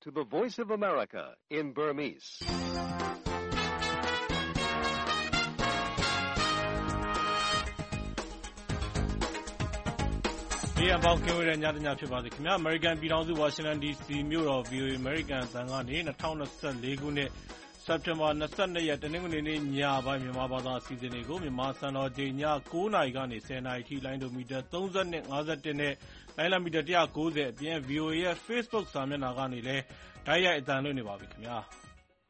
to the Voice of America in Burmese. ။ဒီအပေါင်းကင်းဝေးတဲ့ညတညဖြစ်ပါစေခင်ဗျာ။ American ပြည်ထောင်စု Washington DC မြို့တော် VOA American အသံကနေ2024ခုနှစ်စက်တင်ဘာ22ရက်တနင်္ဂနွေနေ့ညပိုင်းမြန်မာဘာသာအစီအစဉ်တွေကိုမြန်မာစံတော်ချိန်ည9:00နာရီကနေ10:00နာရီထိလိုင်းဒိုမီတာ32 51နဲ့လိုင်းလံမီတာ190အပြင် VOA ရဲ့ Facebook စာမျက်နှာကနေလည်းတိုက်ရိုက်အသံလွှင့်နေပါပြီခင်ဗျာ။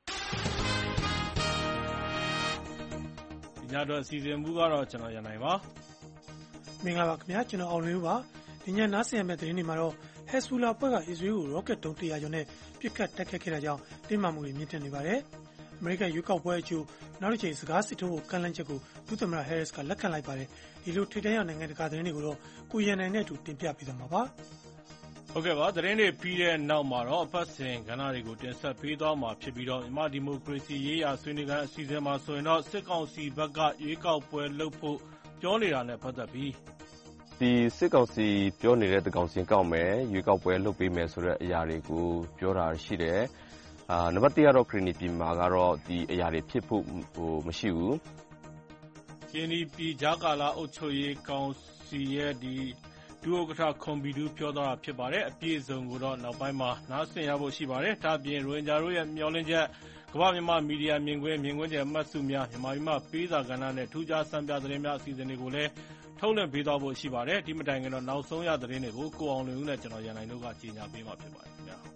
ဒီညတော့အစီအစဉ်မူကတော့ကျွန်တော်ရန်နိုင်ပါမင်္ဂလာပါခင်ဗျာကျွန်တော်အောင်လွင်ဦးပါဒီညနားဆင်ရမယ့်သတင်းတွေမှာတော့ Hezbollah အဖွဲ့ကအစ္စရေးကို rocket တုံး100ကျော်နဲ့ပစ်ခတ်တိုက်ခိုက်ခဲ့တာကြောင့်တင်းမာမှုတွေမြင့်တက်နေပါတယ်အမေရိကန်ရွေးကောက်ပွဲအကျိုးနောက်တစ်ချိန်စကားစစ်ထိုးဖို့ကန့်လန့်ချက်ကိုဒုသမ္မတ Harris ကလက်ခံလိုက်ပါတယ်ဒီလိုထိပ်တန်းရောက်နိုင်ငံတကာသတင်းတွေကိုတော့ကိုရန်နိုင်နဲ့အတူတင်ပြပေးသွားမှာပါဟုတ်ကဲ့ပါသတင်းတွေပြီးတဲ့နောက်မှာတော့အပတ်စဉ်ကဏ္ဍတွေကိုတင်ဆက်ပေးသွားမှာဖြစ်ပြီးတော့မြန်မာဒီမိုကရေစီရေးရာဆွေးနွေးခန်းအစီအစဉ်မှာဆိုရင်တော့စစ်ကောင်စီဘက်ကရွေးကောက်ပွဲလုပ်ဖို့ပြောနေတာနဲ့ပတ်သက်ပြီးဒီစစ်ကောင်စီပြောနေတဲ့တကောင်စင်ကောက်မယ်ရွေးကောက်ပွဲလုပ်ပေးမယ်ဆိုတဲ့အရာတွေကိုပြောတာရှိတယ်နံပါတ်1ကတော့ခရီနီပြည်မှာကတော့ဒီအရာတွေဖြစ်ဖို့မရှိဘူးခရီနီပြည်ဂျာကာလာအုပ်ချုပ်ရေးကောင်စီရဲ့ဒီဒုဥက္ကဋ္ဌခွန်ဘီဒူးပြောသွားတာဖြစ်ပါတယ်အပြည့်အစုံကိုတော့နောက်ပိုင်းမှာနားဆင်ရဖို့ရှိပါတယ်ဒါ့အပြင်ရိုဟင်ဂျာတို့ရဲ့မျှော်လင့်ချက်ကမ္ဘာမြန်မာမီဒီယာမြင်ကွင်းကျယ်မှတ်စုများမြန်မာပြည်မှာပေးစာကဏ္ဍနဲ့ထူးခြားစံပြသတင်းများအစီအစဉ်တွေကိုလည်းထုတ်လွှင့်ပေးသွားဖို့ရှိပါတယ်ဒီမတိုင်ခင်တော့နောက်ဆုံးရသတင်းတွေကိုကိုအောင်လွင်ဦးနဲ့ကျွန်တော်ရန်နိုင်တို့ကကြီးညာပေးမှာဖြစ်ပါတယ်ခင်ဗျာ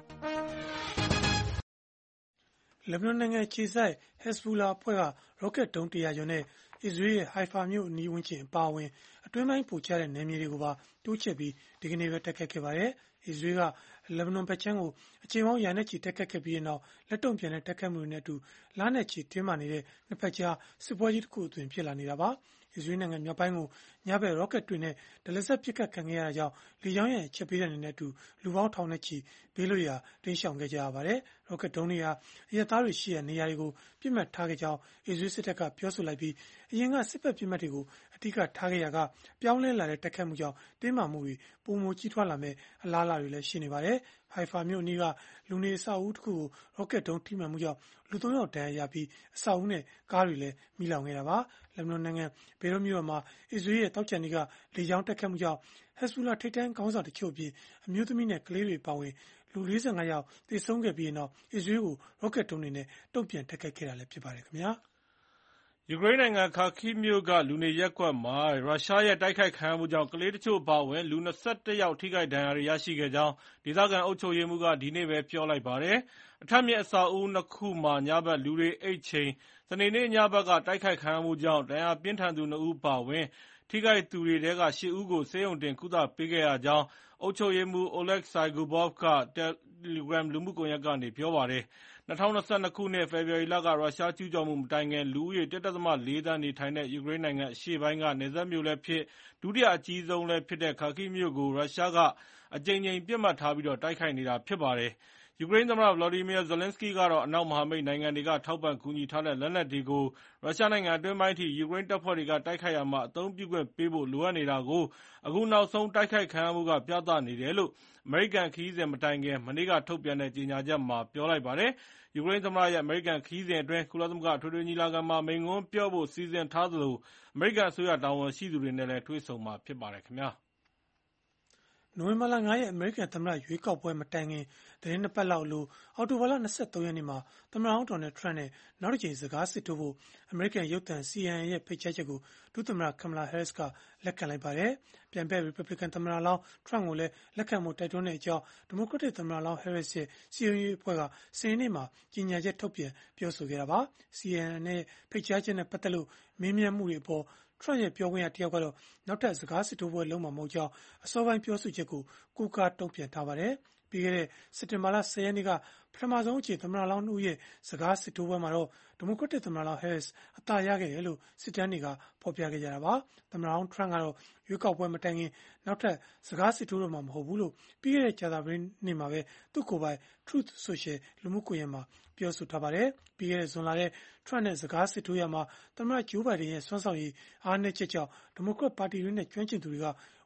လက်ဘနွန်နိုင်ငံခြေဆိုင် Hezbollah အဖွဲ့က rocket တုံး100ကျော်နဲ့အစ္စရေးရဲ့ Haifa မြို့အနီးဝန်းကျင်အပါအဝင်အတွင်းပိုင်းပိုချတဲ့နယ်မြေတွေကိုပါတိုးချဲ့ပြီးဒီကနေ့ပဲတိုက်ခတ်ခဲ့ပါတယ်အစ္စရေးကလက်ဘနွန်ဘက်ချမ်းကိုအချိန်ပေါင်းရာနဲ့ချီတက်ခတ်ခဲ့ပြီးတဲ့နောက်လက်တုံ့ပြန်တဲ့တက်ခတ်မှုတွေနဲ့အတူလနဲ့ချီတင်းမာနေတဲ့နှစ်ဖက်ကြားစစ်ပွဲကြီးတစ်ခုအသွင်ဖြစ်လာနေတာပါအစ္စရေးနိုင်ငံမြောက်ပိုင်းကိုညဘက် rocket တွေနဲ့ဒလစက်ပစ်ခတ်ခံခဲ့ရတာကြောင့်လေကြောင်းရန်ချက်ပေးတဲ့အနေနဲ့အတူလူပေါင်းထောင်နဲ့ချီဘေးလွတ်ရာတင်းရှောင်ခဲ့ကြရပါတယ်။ rocket ဒုံးတွေဟာအရပ်သားတွေရှိတဲ့နေရာတွေကိုပြစ်မှတ်ထားခဲ့ကြောင်းအစ္စရေးစစ်တပ်ကပြောဆိုလိုက်ပြီးအရင်ကစစ်ဘက်ပြစ်မှတ်တွေကိုအဓိကထားခဲ့ရကပြောင်းလဲလာတဲ့တက်ခတ်မှုကြောင့်တင်းမာမှုတွေပုံမကြီးထွားလာမဲ့အလားအလာတွေလည်းရှိနေပါတယ်။ Haifa မြို့အနီးကလူနေအဆောက်အဦတစ်ခုကို rocket ဒုံးထိမှန်မှုကြောင့်လူ3ယောက်ဒဏ်ရာရပြီးအဆောက်အဦနဲ့ကားတွေလည်းမိလောင်ခဲ့တာပါ။လက်ဘနွန်နိုင်ငံဘေရွတ်မြို့မှာအစ္စရေးရဲ့တောက်ချန်တွေကလေကြောင်းတက်ခတ်မှုကြောင့် Hezbollah ထိပ်တန်းခေါင်းဆောင်တချို့အပြင်အမျိုးသမီးနဲ့ကလေးတွေပါဝင်လူ45ယောက်သေဆုံးခဲ့ပြီးနောက်အစ္စရေးကို rocket ဒုံးတွေနဲ့တုံ့ပြန်တိုက်ခိုက်ခဲ့တာလည်းဖြစ်ပါတယ်ခင်ဗျာယူကရိန်းနိုင်ငံခါခိမြို့ကလူနေရပ်ကွက်မှာရုရှားရဲ့တိုက်ခိုက်ခံရမှုကြောင့်ကလေးတချို့အပါအဝင်လူ21ယောက်ထိခိုက်ဒဏ်ရာတွေရရှိခဲ့ကြောင်းဒေသခံအုပ်ချုပ်ရေးမှူးကဒီနေ့ပဲပြောလိုက်ပါတယ်။အထက်မြင့်အဆောက်အဦနှစ်ခုမှာညဘက်လူတွေအိတ်ချိန်စနေနေ့ညဘက်ကတိုက်ခိုက်ခံရမှုကြောင့်ဒဏ်ရာပြင်းထန်သူ2ဦးပါဝင်ထိခိုက်သူတွေထဲက8ဦးကိုဆေးရုံတင်ကုသပေးခဲ့ရကြောင်းအုပ်ချုပ်ရေးမှူး Oleg Saigubov က Telegram လူမှုကွန်ရက်ကနေပြောပါတယ်။2022ခုနှစ်ဖေဖော်ဝါရီလကရုရှားကျူးကျော်မှုမတိုင်ခင်လူဦးရေ 1.4 သန်းနေထိုင်တဲ့ယူကရိန်းနိုင်ငံအရှေ့ပိုင်းကနယ်စပ်မြို့လည်းဖြစ်ဒုတိယအကြီးဆုံးလည်းဖြစ်တဲ့ခါခိမြို့ကိုရုရှားကအကြိမ်ကြိမ်ပစ်မှတ်ထားပြီးတိုက်ခိုက်နေတာဖြစ်ပါတယ်။ယူကရိန်းသမ္မတ Volodymyr Zelenskyy ကတော့အနောက်မဟာမိတ်နိုင်ငံတွေကထောက်ပံ့ကူညီထားတဲ့လက်နက်တွေကိုရုရှားနိုင်ငံအတွင်းပိုင်းထိယူကရိန်းတပ်ဖွဲ့တွေကတိုက်ခိုက်ရာမှာအသုံးပြုခွင့်ပေးဖို့လိုအပ်နေတာကိုအခုနောက်ဆုံးတိုက်ခိုက်ခံရမှုကပြသနေတယ်လို့အမေရိကန်ခရီးစဉ်မတိုင်ခင်မနေ့ကထုတ်ပြန်တဲ့ကြေညာချက်မှာပြောလိုက်ပါတယ်။ယူကရိန်းသမ္မတရဲ့အမေရိကန်ခရီးစဉ်အတွင်းကုလသမဂ္ဂအထွေထွေညီလာခံမှာမိန့်ခွန်းပြောဖို့စီစဉ်ထားသလိုအမေရိကန်အစိုးရတာဝန်ရှိသူတွေနဲ့လည်းတွေ့ဆုံမှာဖြစ်ပါတယ်ခင်ဗျာ။နိုဝင်ဘာလ9ရက်အမေရိကန်သမ္မတရွေးကောက်ပွဲမတိုင်ခင်သတင်းနှစ်ပတ်လောက်လို့အော်တိုဘာလ23ရက်နေ့မှာသမ္မတဟောင်းဒေါ်နယ်ထရန့်နဲ့နောက်တစ်ချိန်စကားစစ်ထိုးဖို့အမေရိကန်ရုပ်သံ CNN ရဲ့ဖိတ်ကြားချက်ကိုဒုသမ္မတ Kamala Harris ကလက်ခံလိုက်ပါတယ်။ပြန်ပဲ Republican သမ္မတလောင်းထရန့်ကိုလည်းလက်ခံဖို့တိုက်တွန်းတဲ့အကြောင်းဒီမိုကရက်တစ်သမ္မတလောင်း Harris ရဲ့စီရင်ရေးအဖွဲ့ကစနေနေ့မှာကြေညာချက်ထုတ်ပြန်ပြောဆိုခဲ့တာပါ။ CNN ရဲ့ဖိတ်ကြားချက်နဲ့ပတ်သက်လို့မေးမြန်းမှုတွေအပေါ်ထရန့်ရဲ့ပြောခွင့်ရတယောက်ကတော့နောက်ထပ်စကားစစ်ထိုးပွဲလုပ်မှာမဟုတ်ကြောင်းအစောပိုင်းပြောဆိုချက်ကိုကိုးကားတုံ့ပြန်ထားပါတယ်။ပြီးခဲ့တဲ့စက်တင်ဘာလ10ရက်နေ့ကပထမဆုံးအကြိမ်သမ္မတလောင်း2ဦးရဲ့စကားစစ်ထိုးပွဲမှာတော့ဒီမိုကရက်တစ်သမ္မတလောင်း Harris အသာရခဲ့တယ်လို့စစ်တမ်းတွေကဖော်ပြခဲ့ကြတာပါ။သမ္မတလောင်း Trump ကတော့ရွေးကောက်ပွဲမတိုင်ခင်နောက်ထပ်စကားစစ်ထိုးတော့မှာမဟုတ်ဘူးလို့ပြီးခဲ့တဲ့ကြာသပတေးနေ့မှာပဲသူ့ကိုယ်ပိုင် Truth Social လူမှုကွန်ရက်မှာပြောဆိုထားပါတယ်။ပြီးခဲ့တဲ့ဇွန်လထဲ Trump နဲ့စကားစစ်ထိုးရမှာသမ္မတ Joe Biden ရဲ့စွမ်းဆောင်ရည်အားနည်းချက်ကြောင့်ဒီမိုကရက်ပါတီတွေနဲ့ကျွမ်းကျင်သူတွေက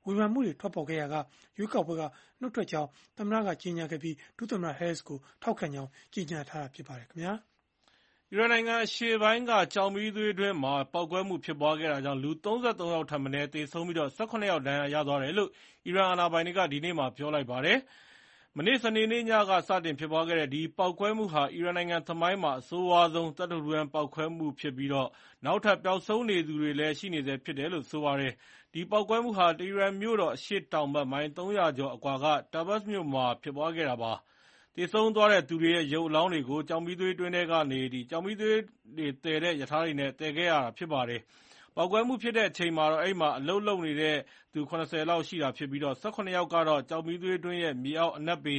ဝေဖန်မှုတွေထွက်ပေါ်ခဲ့ရာကရွေးကောက်ပွဲကနှုတ်ထွက်ကြောင်းသမ္မတကကြေညာခဲ့ပြီးဒုသမ္မတ Harris ကိုထောက်ခံကြောင်းကြေညာထားတာဖြစ်ပါတယ်ခင်ဗျာအီရန်နိုင်ငံအရှေ့ပိုင်းကကျောက်မီးသွေးအတွင်းမှာပေါက်ကွဲမှုဖြစ်ပွားခဲ့တာကြောင့်လူ33ယောက်ထပ်မံသေဆုံးပြီး18ယောက်ဒဏ်ရာရသွားတယ်လို့အီရန်အာဏာပိုင်တွေကဒီနေ့မှပြောလိုက်ပါတယ်။မနေ့စနေနေ့ညကစတင်ဖြစ်ပွားခဲ့တဲ့ဒီပေါက်ကွဲမှုဟာအီရန်နိုင်ငံသမိုင်းမှာအဆိုးဝါးဆုံးသတ္တုတွင်းပေါက်ကွဲမှုဖြစ်ပြီးနောက်ထပ်ပျောက်ဆုံးနေသူတွေလည်းရှိနေဆဲဖြစ်တယ်လို့ဆိုပါတယ်။ဒီပေါက်ကွဲမှုဟာတီဟီရန်မြို့တော်အရှေ့တောင်ဘက်မိုင်300ကျော်အကွာကTabrizမြို့မှာဖြစ်ပွားခဲ့တာပါ။သေဆုံးသွားတဲ့သူတွေရဲ့ရုပ်အလောင်းတွေကိုကျောက်မီးသွေးတွင်းထဲကနေကျောက်မီးသွေးတွေသယ်တဲ့ရထားတွေနဲ့သယ်ခဲ့ရတာဖြစ်ပါတယ်။ပေါက်ကွဲမှုဖြစ်တဲ့အချိန်မှာအဲဒီမှာအလုပ်လုပ်နေတဲ့သူ70လောက်ရှိတာဖြစ်ပြီး18ယောက်ကတော့ကျောက်မီးသွေးတွင်းရဲ့မြေအောက်အနက်ပေ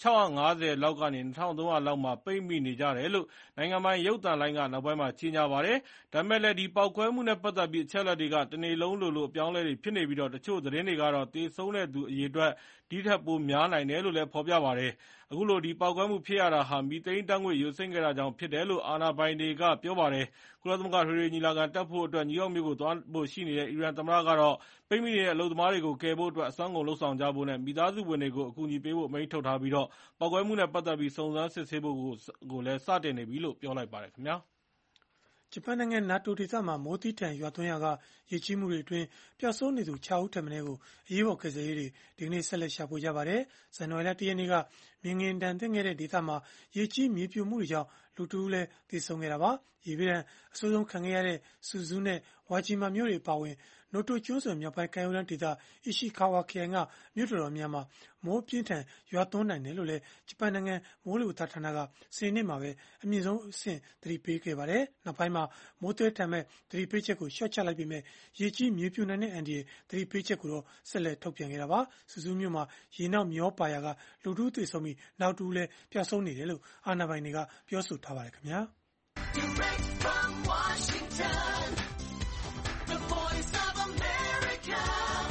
650လောက်ကနေ2300လောက်မှာပိတ်မိနေကြတယ်လို့နိုင်ငံပိုင်ရုပ်သံလိုင်းကနောက်ပိုင်းမှာကြေညာပါတယ်။ဒါပေမဲ့လည်းဒီပေါက်ကွဲမှုနဲ့ပတ်သက်ပြီးအချက်အလက်တွေကတနေ့လုံးလိုအပြောင်းအလဲတွေဖြစ်နေပြီးတချို့သတင်းတွေကတော့သေဆုံးတဲ့သူအရေအတွက်ဒီထက်ပိုများနိုင်တယ်လို့လည်းဖော်ပြပါတယ်။အခုလိုဒီပေါက်ကွဲမှုဖြစ်ရတာဟာမီသိန်းဓာတ်ငွေ့ယိုစိမ့်ခဲ့တာကြောင့်ဖြစ်တယ်လို့အာဏာပိုင်တွေကပြောပါတယ်။ကုလသမဂ္ဂထွေထွေညီလာခံတက်ဖို့အတွက်နယူးယောက်မြို့ကိုသွားဖို့ရှိနေတဲ့အီရန်သမ္မတကတော့ပိတ်မိနေတဲ့အလုပ်သမားတွေကိုကယ်ဖို့အတွက်အစွမ်းကုန်လုပ်ဆောင်ကြဖို့နဲ့မိသားစုဝင်တွေကိုအကူအညီပေးဖို့အမိန့်ထုတ်ထားပြီးပေါက်ကွဲမှုနဲ့ပတ်သက်ပြီးစုံစမ်းစစ်ဆေးဖို့ကိုလည်းစတင်နေပြီလို့ပြောလိုက်ပါတယ်ခင်ဗျာ။ဂျပန်နိုင်ငံနာတိုဒေသမှာမိုးသီးထန်ရွာသွန်းရာကရေကြီးမှုတွေအတွင်းပျောက်ဆုံးနေသူ6ဦးထက်မနည်းကိုအရေးပေါ်ကယ်ဆယ်ရေးတွေဒီကနေ့ဆက်လက်ရှာဖွေကြပါတယ်။ဇန်နဝါရီလ1ရက်နေ့ကမြင်ငင်တန်သင့်ခဲ့တဲ့ဒေသမှာရေကြီးမြေပြိုမှုတွေကြောင့်လူတဦးလည်းသေဆုံးခဲ့တာပါ။ရေဘေးဒဏ်အဆိုးဆုံးခံခဲ့ရတဲ့ဆူဇူးနဲ့ဝါဂျီမာမြို့တွေအပါအဝင်နိုတိုကျွန်းဆွယ်မြောက်ပိုင်းကမ်းရိုးတန်းဒေသအီရှီကာဝါခရိုင်ကမြို့တော်များမှာမိုးပြင်းထန်ရွာသွန်းနိုင်တယ်လို့လည်းဂျပန်နိုင်ငံမိုးလေဝသဌာနကစနေနေ့မှာပဲအမြင့်ဆုံးအဆင့်သတိပေးခဲ့ပါတယ်။နောက်ပိုင်းမှာမိုးသွဲထန်မဲ့သတိပေးချက်ကိုလျှော့ချလိုက်ပြီးမြရေကြီးမြေပြိုနိုင်တဲ့အန်ဒီရဲ့သတိပေးချက်ကိုတော့ဆက်လက်ထုတ်ပြန်ခဲ့တာပါ။ဆူဇူးမြို့မှာရေနောက်မျောပါရာကလူတဦးသေဆုံးပြီးနောက်တဦးလည်းပျောက်ဆုံးနေတယ်လို့အာဏာပိုင်တွေကပြောဆိုထားပါတယ်ခင်ဗျာ Direct from Washington, the voice of America,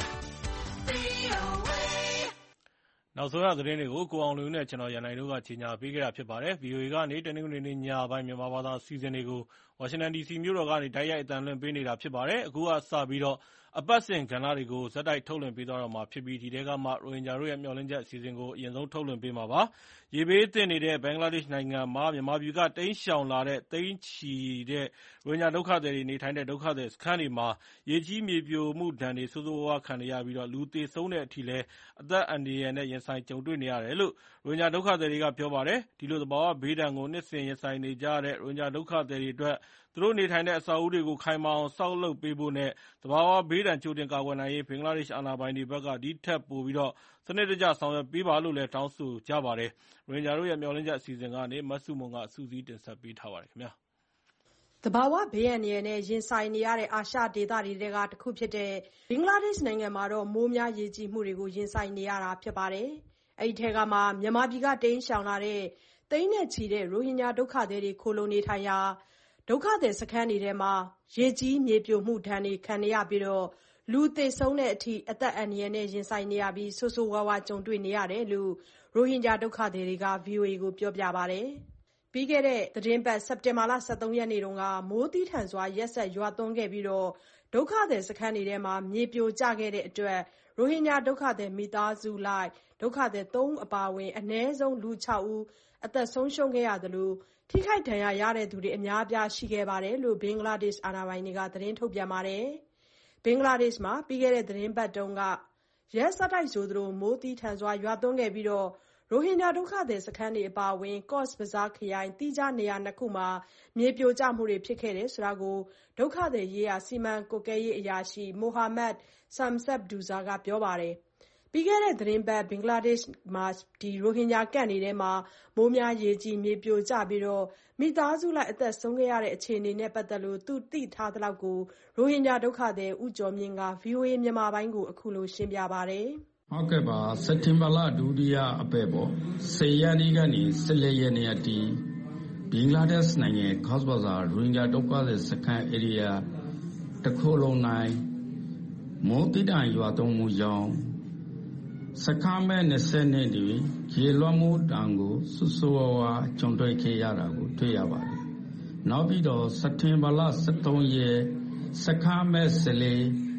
VOA. နောက်ဆုံးရသတင်းတွေကိုကိုအောင်လူနဲ့ကျွန်တော်ရန်နိုင်တို့ကကြီးညာပေးခဲ့တာဖြစ်ပါတယ်။ VOA ကနေတနင်္ဂနွေနေ့ညပိုင်းမြန်မာဘာသာအစီအစဉ်တွေကိုဝါရှင်တန် DC မြို့တော်ကနေတိုက်ရိုက်အသံလွှင့်ပေးနေတာဖြစ်ပါတယ်။အခုကစပြီးအပတ်စဉ်ကဏ္ဍတွေကိုဇက်တိုက်ထုတ်လွှင့်ပေးသွားတော့မှာဖြစ်ပြီးဒီထဲကမှရိုဟင်ဂျာတို့ရဲ့မျှော်လင့်ချက်အစီအစဉ်ကိုအရင်ဆုံးထုတ်လွှင့်ပေးမှာပါ။ရေဘေးသင့်နေတဲ့ဘင်္ဂလားဒေ့ရှ်နိုင်ငံမှာမြန်မာပြည်ကတိမ်းရှောင်လာတဲ့သိန်းချီတဲ့ရိုဟင်ဂျာဒုက္ခသည်တွေနေထိုင်တဲ့ဒုက္ခသည်စခန်းတွေမှာရေကြီးမြေပြိုမှုဒဏ်တွေဆိုးဆိုးဝါးဝါးခံနေရပြီးလူသေဆုံးတဲ့အထိလည်းအသက်အန္တရာယ်နဲ့ရင်ဆိုင်ကြုံတွေ့နေရတယ်လို့ရိုဟင်ဂျာဒုက္ခသည်တွေကပြောပါတယ်။ဒီလိုသဘာဝဘေးဒဏ်ကိုနှစ်စဉ်ရင်ဆိုင်နေကြရတဲ့ရိုဟင်ဂျာဒုက္ခသည်တွေအတွက်သူတို့နေထိုင်တဲ့အဆောက်အဦတွေကိုခိုင်မာအောင်ဆောက်လုပ်ပေးဖို့နဲ့သဘာဝဘေးဒဏ်ကြိုတင်ကာကွယ်နိုင်ရေးဘင်္ဂလားဒေ့ရှ်အာဏာပိုင်တွေဘက်ကဒီထက်ပိုပြီးစနစ်တကျဆောင်ရွက်ပေးပါလို့လည်းတောင်းဆိုကြပါတယ်။ရိုဟင်ဂျာတို့ရဲ့မျှော်လင့်ချက်အစီအစဉ်ကနေမဆုမွန်ကစုစည်းတင်ဆက်ပေးထားပါတယ်ခင်ဗျာ။သဘာဝဘေးအန္တရာယ်နဲ့ရင်ဆိုင်နေရတဲ့အာရှဒေသတွေထဲကတစ်ခုဖြစ်တဲ့ဘင်္ဂလားဒေ့ရှ်နိုင်ငံမှာမိုးများရေကြီးမှုတွေကိုရင်ဆိုင်နေရတာဖြစ်ပါတယ်။အဲဒီထဲကမှမြန်မာပြည်ကတိမ်းရှောင်လာတဲ့သိန်းနဲ့ချီတဲ့ရိုဟင်ဂျာဒုက္ခသည်တွေခိုလုံနေထိုင်ရာဒုက္ခသည်စခန်းတွေထဲမှာရေကြီးမြေပြိုမှုဒဏ်တွေခံနေရပြီးလူသေဆုံးတဲ့အထိအသက်အန္တရာယ်နဲ့ရင်ဆိုင်နေရပြီးဆိုးဆိုးဝါးဝါးကြုံတွေ့နေရတယ်လို့ရိုဟင်ဂျာဒုက္ခသည်တွေက VOA ကိုပြောပြပါတယ်။ပြီးခဲ့တဲ့သတင်းပတ်စက်တင်ဘာလ23ရက်နေ့တုန်းကမိုးသီးထန်စွာရက်ဆက်ရွာသွန်းခဲ့ပြီးဒုက္ခသည်စခန်းတွေထဲမှာမြေပြိုကျခဲ့တဲ့အတွက်ရိုဟင်ဂျာဒုက္ခသည်မိသားစုလိုက်ဒုက္ခသည်3ဦးအပါအဝင်အနည်းဆုံးလူ6ဦးအသက်ဆုံးရှုံးခဲ့ရသလိုထိခိုက်ဒဏ်ရာရတဲ့သူတွေအများအပြားရှိခဲ့ပါတယ်လို့ဘင်္ဂလားဒေ့ရှ်အာဏာပိုင်တွေကသတင်းထုတ်ပြန်ပါတယ်။ဘင်္ဂလားဒေ့ရှ်မှာပြီးခဲ့တဲ့သတင်းပတ်တုန်းကရက်ဆက်တိုက်ဆိုသလိုမိုးသီးထန်စွာရွာသွန်းခဲ့ပြီးရိုဟင်ဂျာဒုက္ခသည်စခန်းတွေအပါအဝင်ကော့စ်ဘဇားခရိုင်သီးခြားနေရာ2ခုမှာမြေပြိုကျမှုတွေဖြစ်ခဲ့တယ်ဆိုတာကိုဒုက္ခသည်ရေးရာစီမံကွပ်ကဲရေးအရာရှိမိုဟာမက်ဆမ်ဆပ်ဒူဇာကပြောပါတယ်။ပြီးခဲ့တဲ့သတင်းပတ်ဘင်္ဂလားဒေ့ရှ်မှာရိုဟင်ဂျာကန့်တွေထဲမှာမိုးများရေကြီးမြေပြိုကျပြီးမိသားစုလိုက်အသက်ဆုံးခဲ့ရတဲ့အခြေအနေနဲ့ပတ်သက်လို့သူသိထားသလောက်ကိုရိုဟင်ဂျာဒုက္ခသည်ဦးကျော်မြင့်က VOA မြန်မာပိုင်းကိုအခုလိုရှင်းပြပါတယ်။ဟုတ်ကဲ့ပါစက်တင်ဘာလဒုတိယအပတ်ပေါ့10ရက်နေ့ကနေ14ရက်နေ့အထိဘင်္ဂလားဒေ့ရှ်နိုင်ငံကော့စ်ဘဇားရိုဟင်ဂျာဒုက္ခသည်စခန်းဧရိယာတစ်ခုလုံး၌မိုးသီးထန်ရွာသွန်းမှုကြောင့်စခန်းမဲ့20နှစ်တွင်ရေလွှမ်းမှုတံကိုဆူဆူဝါဝါကြုံတွေ့ခဲ့ရတာကိုတွေ့ရပါတယ်။နောက်ပြီးတော့စက်တင်ဘာလ23ရက်စခန်းမဲ့14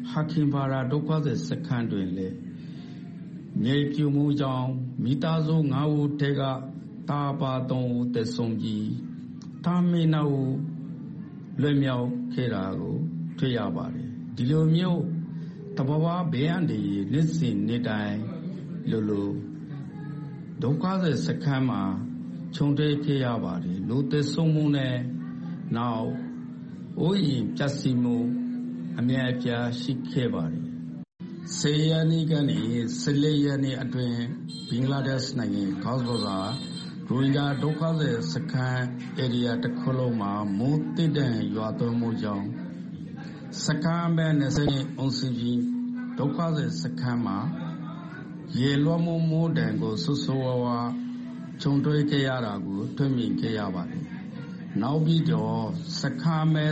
ဟာခင်ပါရာဒုက္ခသည်စခန်းတွင်လည်းမြေပြိုမှုကြောင့်မိသားစု9ဦးတက်ကတာပါ3ဦးသေဆုံးပြီးတာမင်းနာဦးလွယ်မြောက်ခဲ့တာကိုတွေ့ရပါတယ်ဒီလိုမျိုးတဘာဝဘေးအန္တရာယ်လက်စင်နေတိုင်းလိုဒုက္ခသည်စခန်းမှာခြုံတွေ့ခဲ့ရပါတယ်လူသေဆုံးမှုနဲ့နောက်အိုးအိမ်ပျက်စီးမှုအများအပြားရှိခဲ့ပါတယ်10 ရက်နေ့ကနေ14 ရက်နေ့အတွင်းဘင်္ဂလားဒေ့ရှ်နိုင်ငံကော့ဇ်ဘဇားရိုဟင်ဂျာဒုက္ခသည်စခန်းဧရိယာတစ်ခုလုံးမှာမိုးတိတ်တန့်ရွာသွန်းမှုကြောင့်စခန်းပဲ20အုံစီကြီးဒုက္ခသည်စခန်းမှာရေလွှမ်းမိုးတံကိုဆူဆူဝါဝါခြုံတွေ့ခဲ့ရတာကိုတွေ့မြင်ခဲ့ရပါတယ်နောက်ပြီးတော့စခန်းမဲ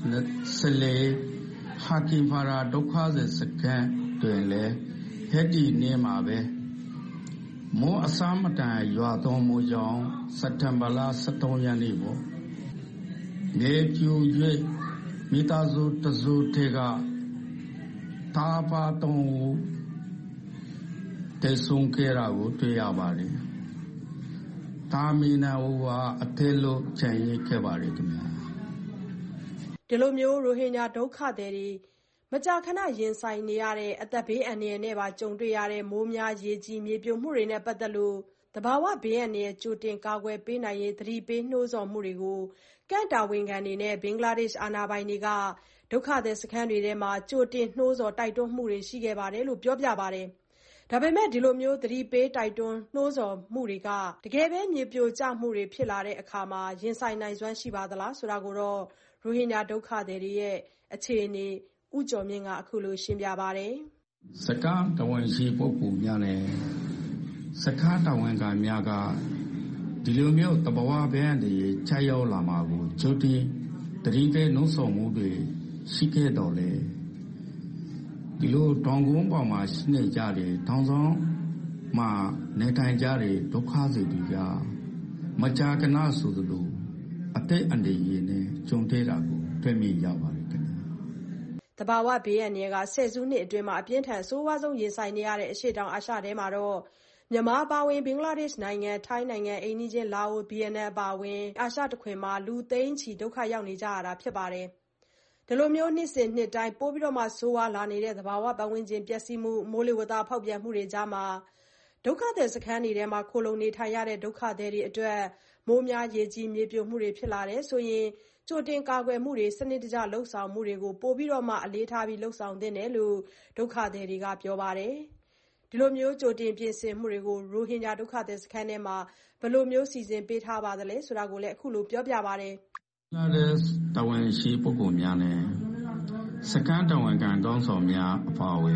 14ဟာကင်ဖာရာဒုက္ခသည်စခန်းတွင်လည်းဟက်ဒီနေမှာပဲမိုးအစမတန်ရွာသွန်းမှုကြောင့်စက်တင်ဘာလ13 ရက်နေ့ပေါ့နေပြူ၍မိသားစုတစုထဲကတာပါ3ဦးတေဆုံးခဲ့တာကိုတွေ့ရပါတယ်တာမီနာဦးကအသေးလို့ခြံရည်ခဲ့ပါတယ်ခင်ဗျာဒီလိုမျိုးရိုဟင်ဂျာဒုက္ခသည်တွေမကြာခဏရင်ဆိုင်နေရတဲ့အသက်ဘေးအန္တရာယ်နဲ့ပါကြုံတွေ့ရတဲ့မိုးများရေကြီးမြေပြိုမှုတွေနဲ့ပတ်သက်လို့သဘာဝဘေးအန္တရာယ်ကြိုတင်ကာကွယ်ပေးနိုင်ရေးသတိပေးနှိုးဆော်မှုတွေကိုကန့်တာဝန်ခံတွေနဲ့ဘင်္ဂလားဒေ့ရှ်အာဏာပိုင်တွေကဒုက္ခသည်စခန်းတွေထဲမှာကြိုတင်နှိုးဆော်တိုက်တွန်းမှုတွေရှိခဲ့ပါတယ်လို့ပြောပြပါတယ်ဒါပေမဲ့ဒီလိုမျိုးသတိပေးတိုက်တွန်းနှိုးဆော်မှုတွေကတကယ်ပဲမြေပြိုကျမှုတွေဖြစ်လာတဲ့အခါမှာရင်ဆိုင်နိုင်စွမ်းရှိပါသလားဆိုတာကိုတော့ရိုဟင်ဂျာဒုက္ခသည်တွေရဲ့အခြေအနေဦးကျော်မြင့်ကအခုလိုရှင်းပြပါတယ်စကားတဝန်ရှိပုဂ္ဂိုလ်များနဲ့စကားတဝန်ကများကဒီလိုမျိုးတဘာဝဘေးအန္တရာယ်ချရောက်လာမှာကိုကြိုတင်သတိပေးနှိုးဆော်မှုတွေရှိခဲ့တော့လေဒီလိုတောင်ကုန်းပေါ်မှာရှိနေကြတယ်ထောင်ဆောင်မှာနေထိုင်ကြတဲ့ဒုက္ခသည်တွေကမကြာခဏဆိုသလိုအသက်အန္တရာယ်နဲ့ကြုံတွေ့တာကိုတွေ့မြင်ရပါတယ်ခင်ဗျာသဘာဝဘေးအန္တရာယ်ကဆယ်စုနှစ်အတွင်းမှာအပြင်းထန်ဆိုးဝါးဆုံးရင်ဆိုင်နေရတဲ့အရှေ့တောင်အာရှထဲမှာတော့မြန်မာအပါအဝင်ဘင်္ဂလားဒေ့ရှ်နိုင်ငံထိုင်းနိုင်ငံအိမ်နီးချင်းလာအိုဗီယက်နမ်အပါအဝင်အာရှတခွင်မှာလူသိန်းချီဒုက္ခရောက်နေကြရတာဖြစ်ပါတယ်ဒီလိုမျိုးနှစ်စဉ်နှစ်တိုင်းပိုပြီးတော့မှဆိုးဝါးလာနေတဲ့သဘာဝပတ်ဝန်းကျင်ပျက်စီးမှုမိုးလေဝသဖောက်ပြန်မှုတွေကြားမှာဒုက္ခသည်စခန်းတွေထဲမှာခိုလုံနေထိုင်ရတဲ့ဒုက္ခသည်တွေအတွက်မိုးများရေကြီးမြေပြိုမှုတွေဖြစ်လာတယ်ဆိုရင်ကြိုတင်ကာကွယ်မှုတွေစနစ်တကျလှုပ်ဆောင်မှုတွေကိုပိုပြီးတော့မှအလေးထားပြီးလှုပ်ဆောင်သင့်တယ်လို့ဒုက္ခသည်တွေကပြောပါတယ်ဒီလိုမျိုးကြိုတင်ပြင်ဆင်မှုတွေကိုရိုဟင်ဂျာဒုက္ခသည်စခန်းထဲမှာဘယ်လိုမျိုးစီစဉ်ပေးထားပါသလဲဆိုတာကိုလည်းအခုလိုပြောပြပါတယ်တဝန်ရှိပုဂ္ဂိုလ်များနဲ့စကန်းတဝန်ခံကောင်းဆောင်များအပါအဝင်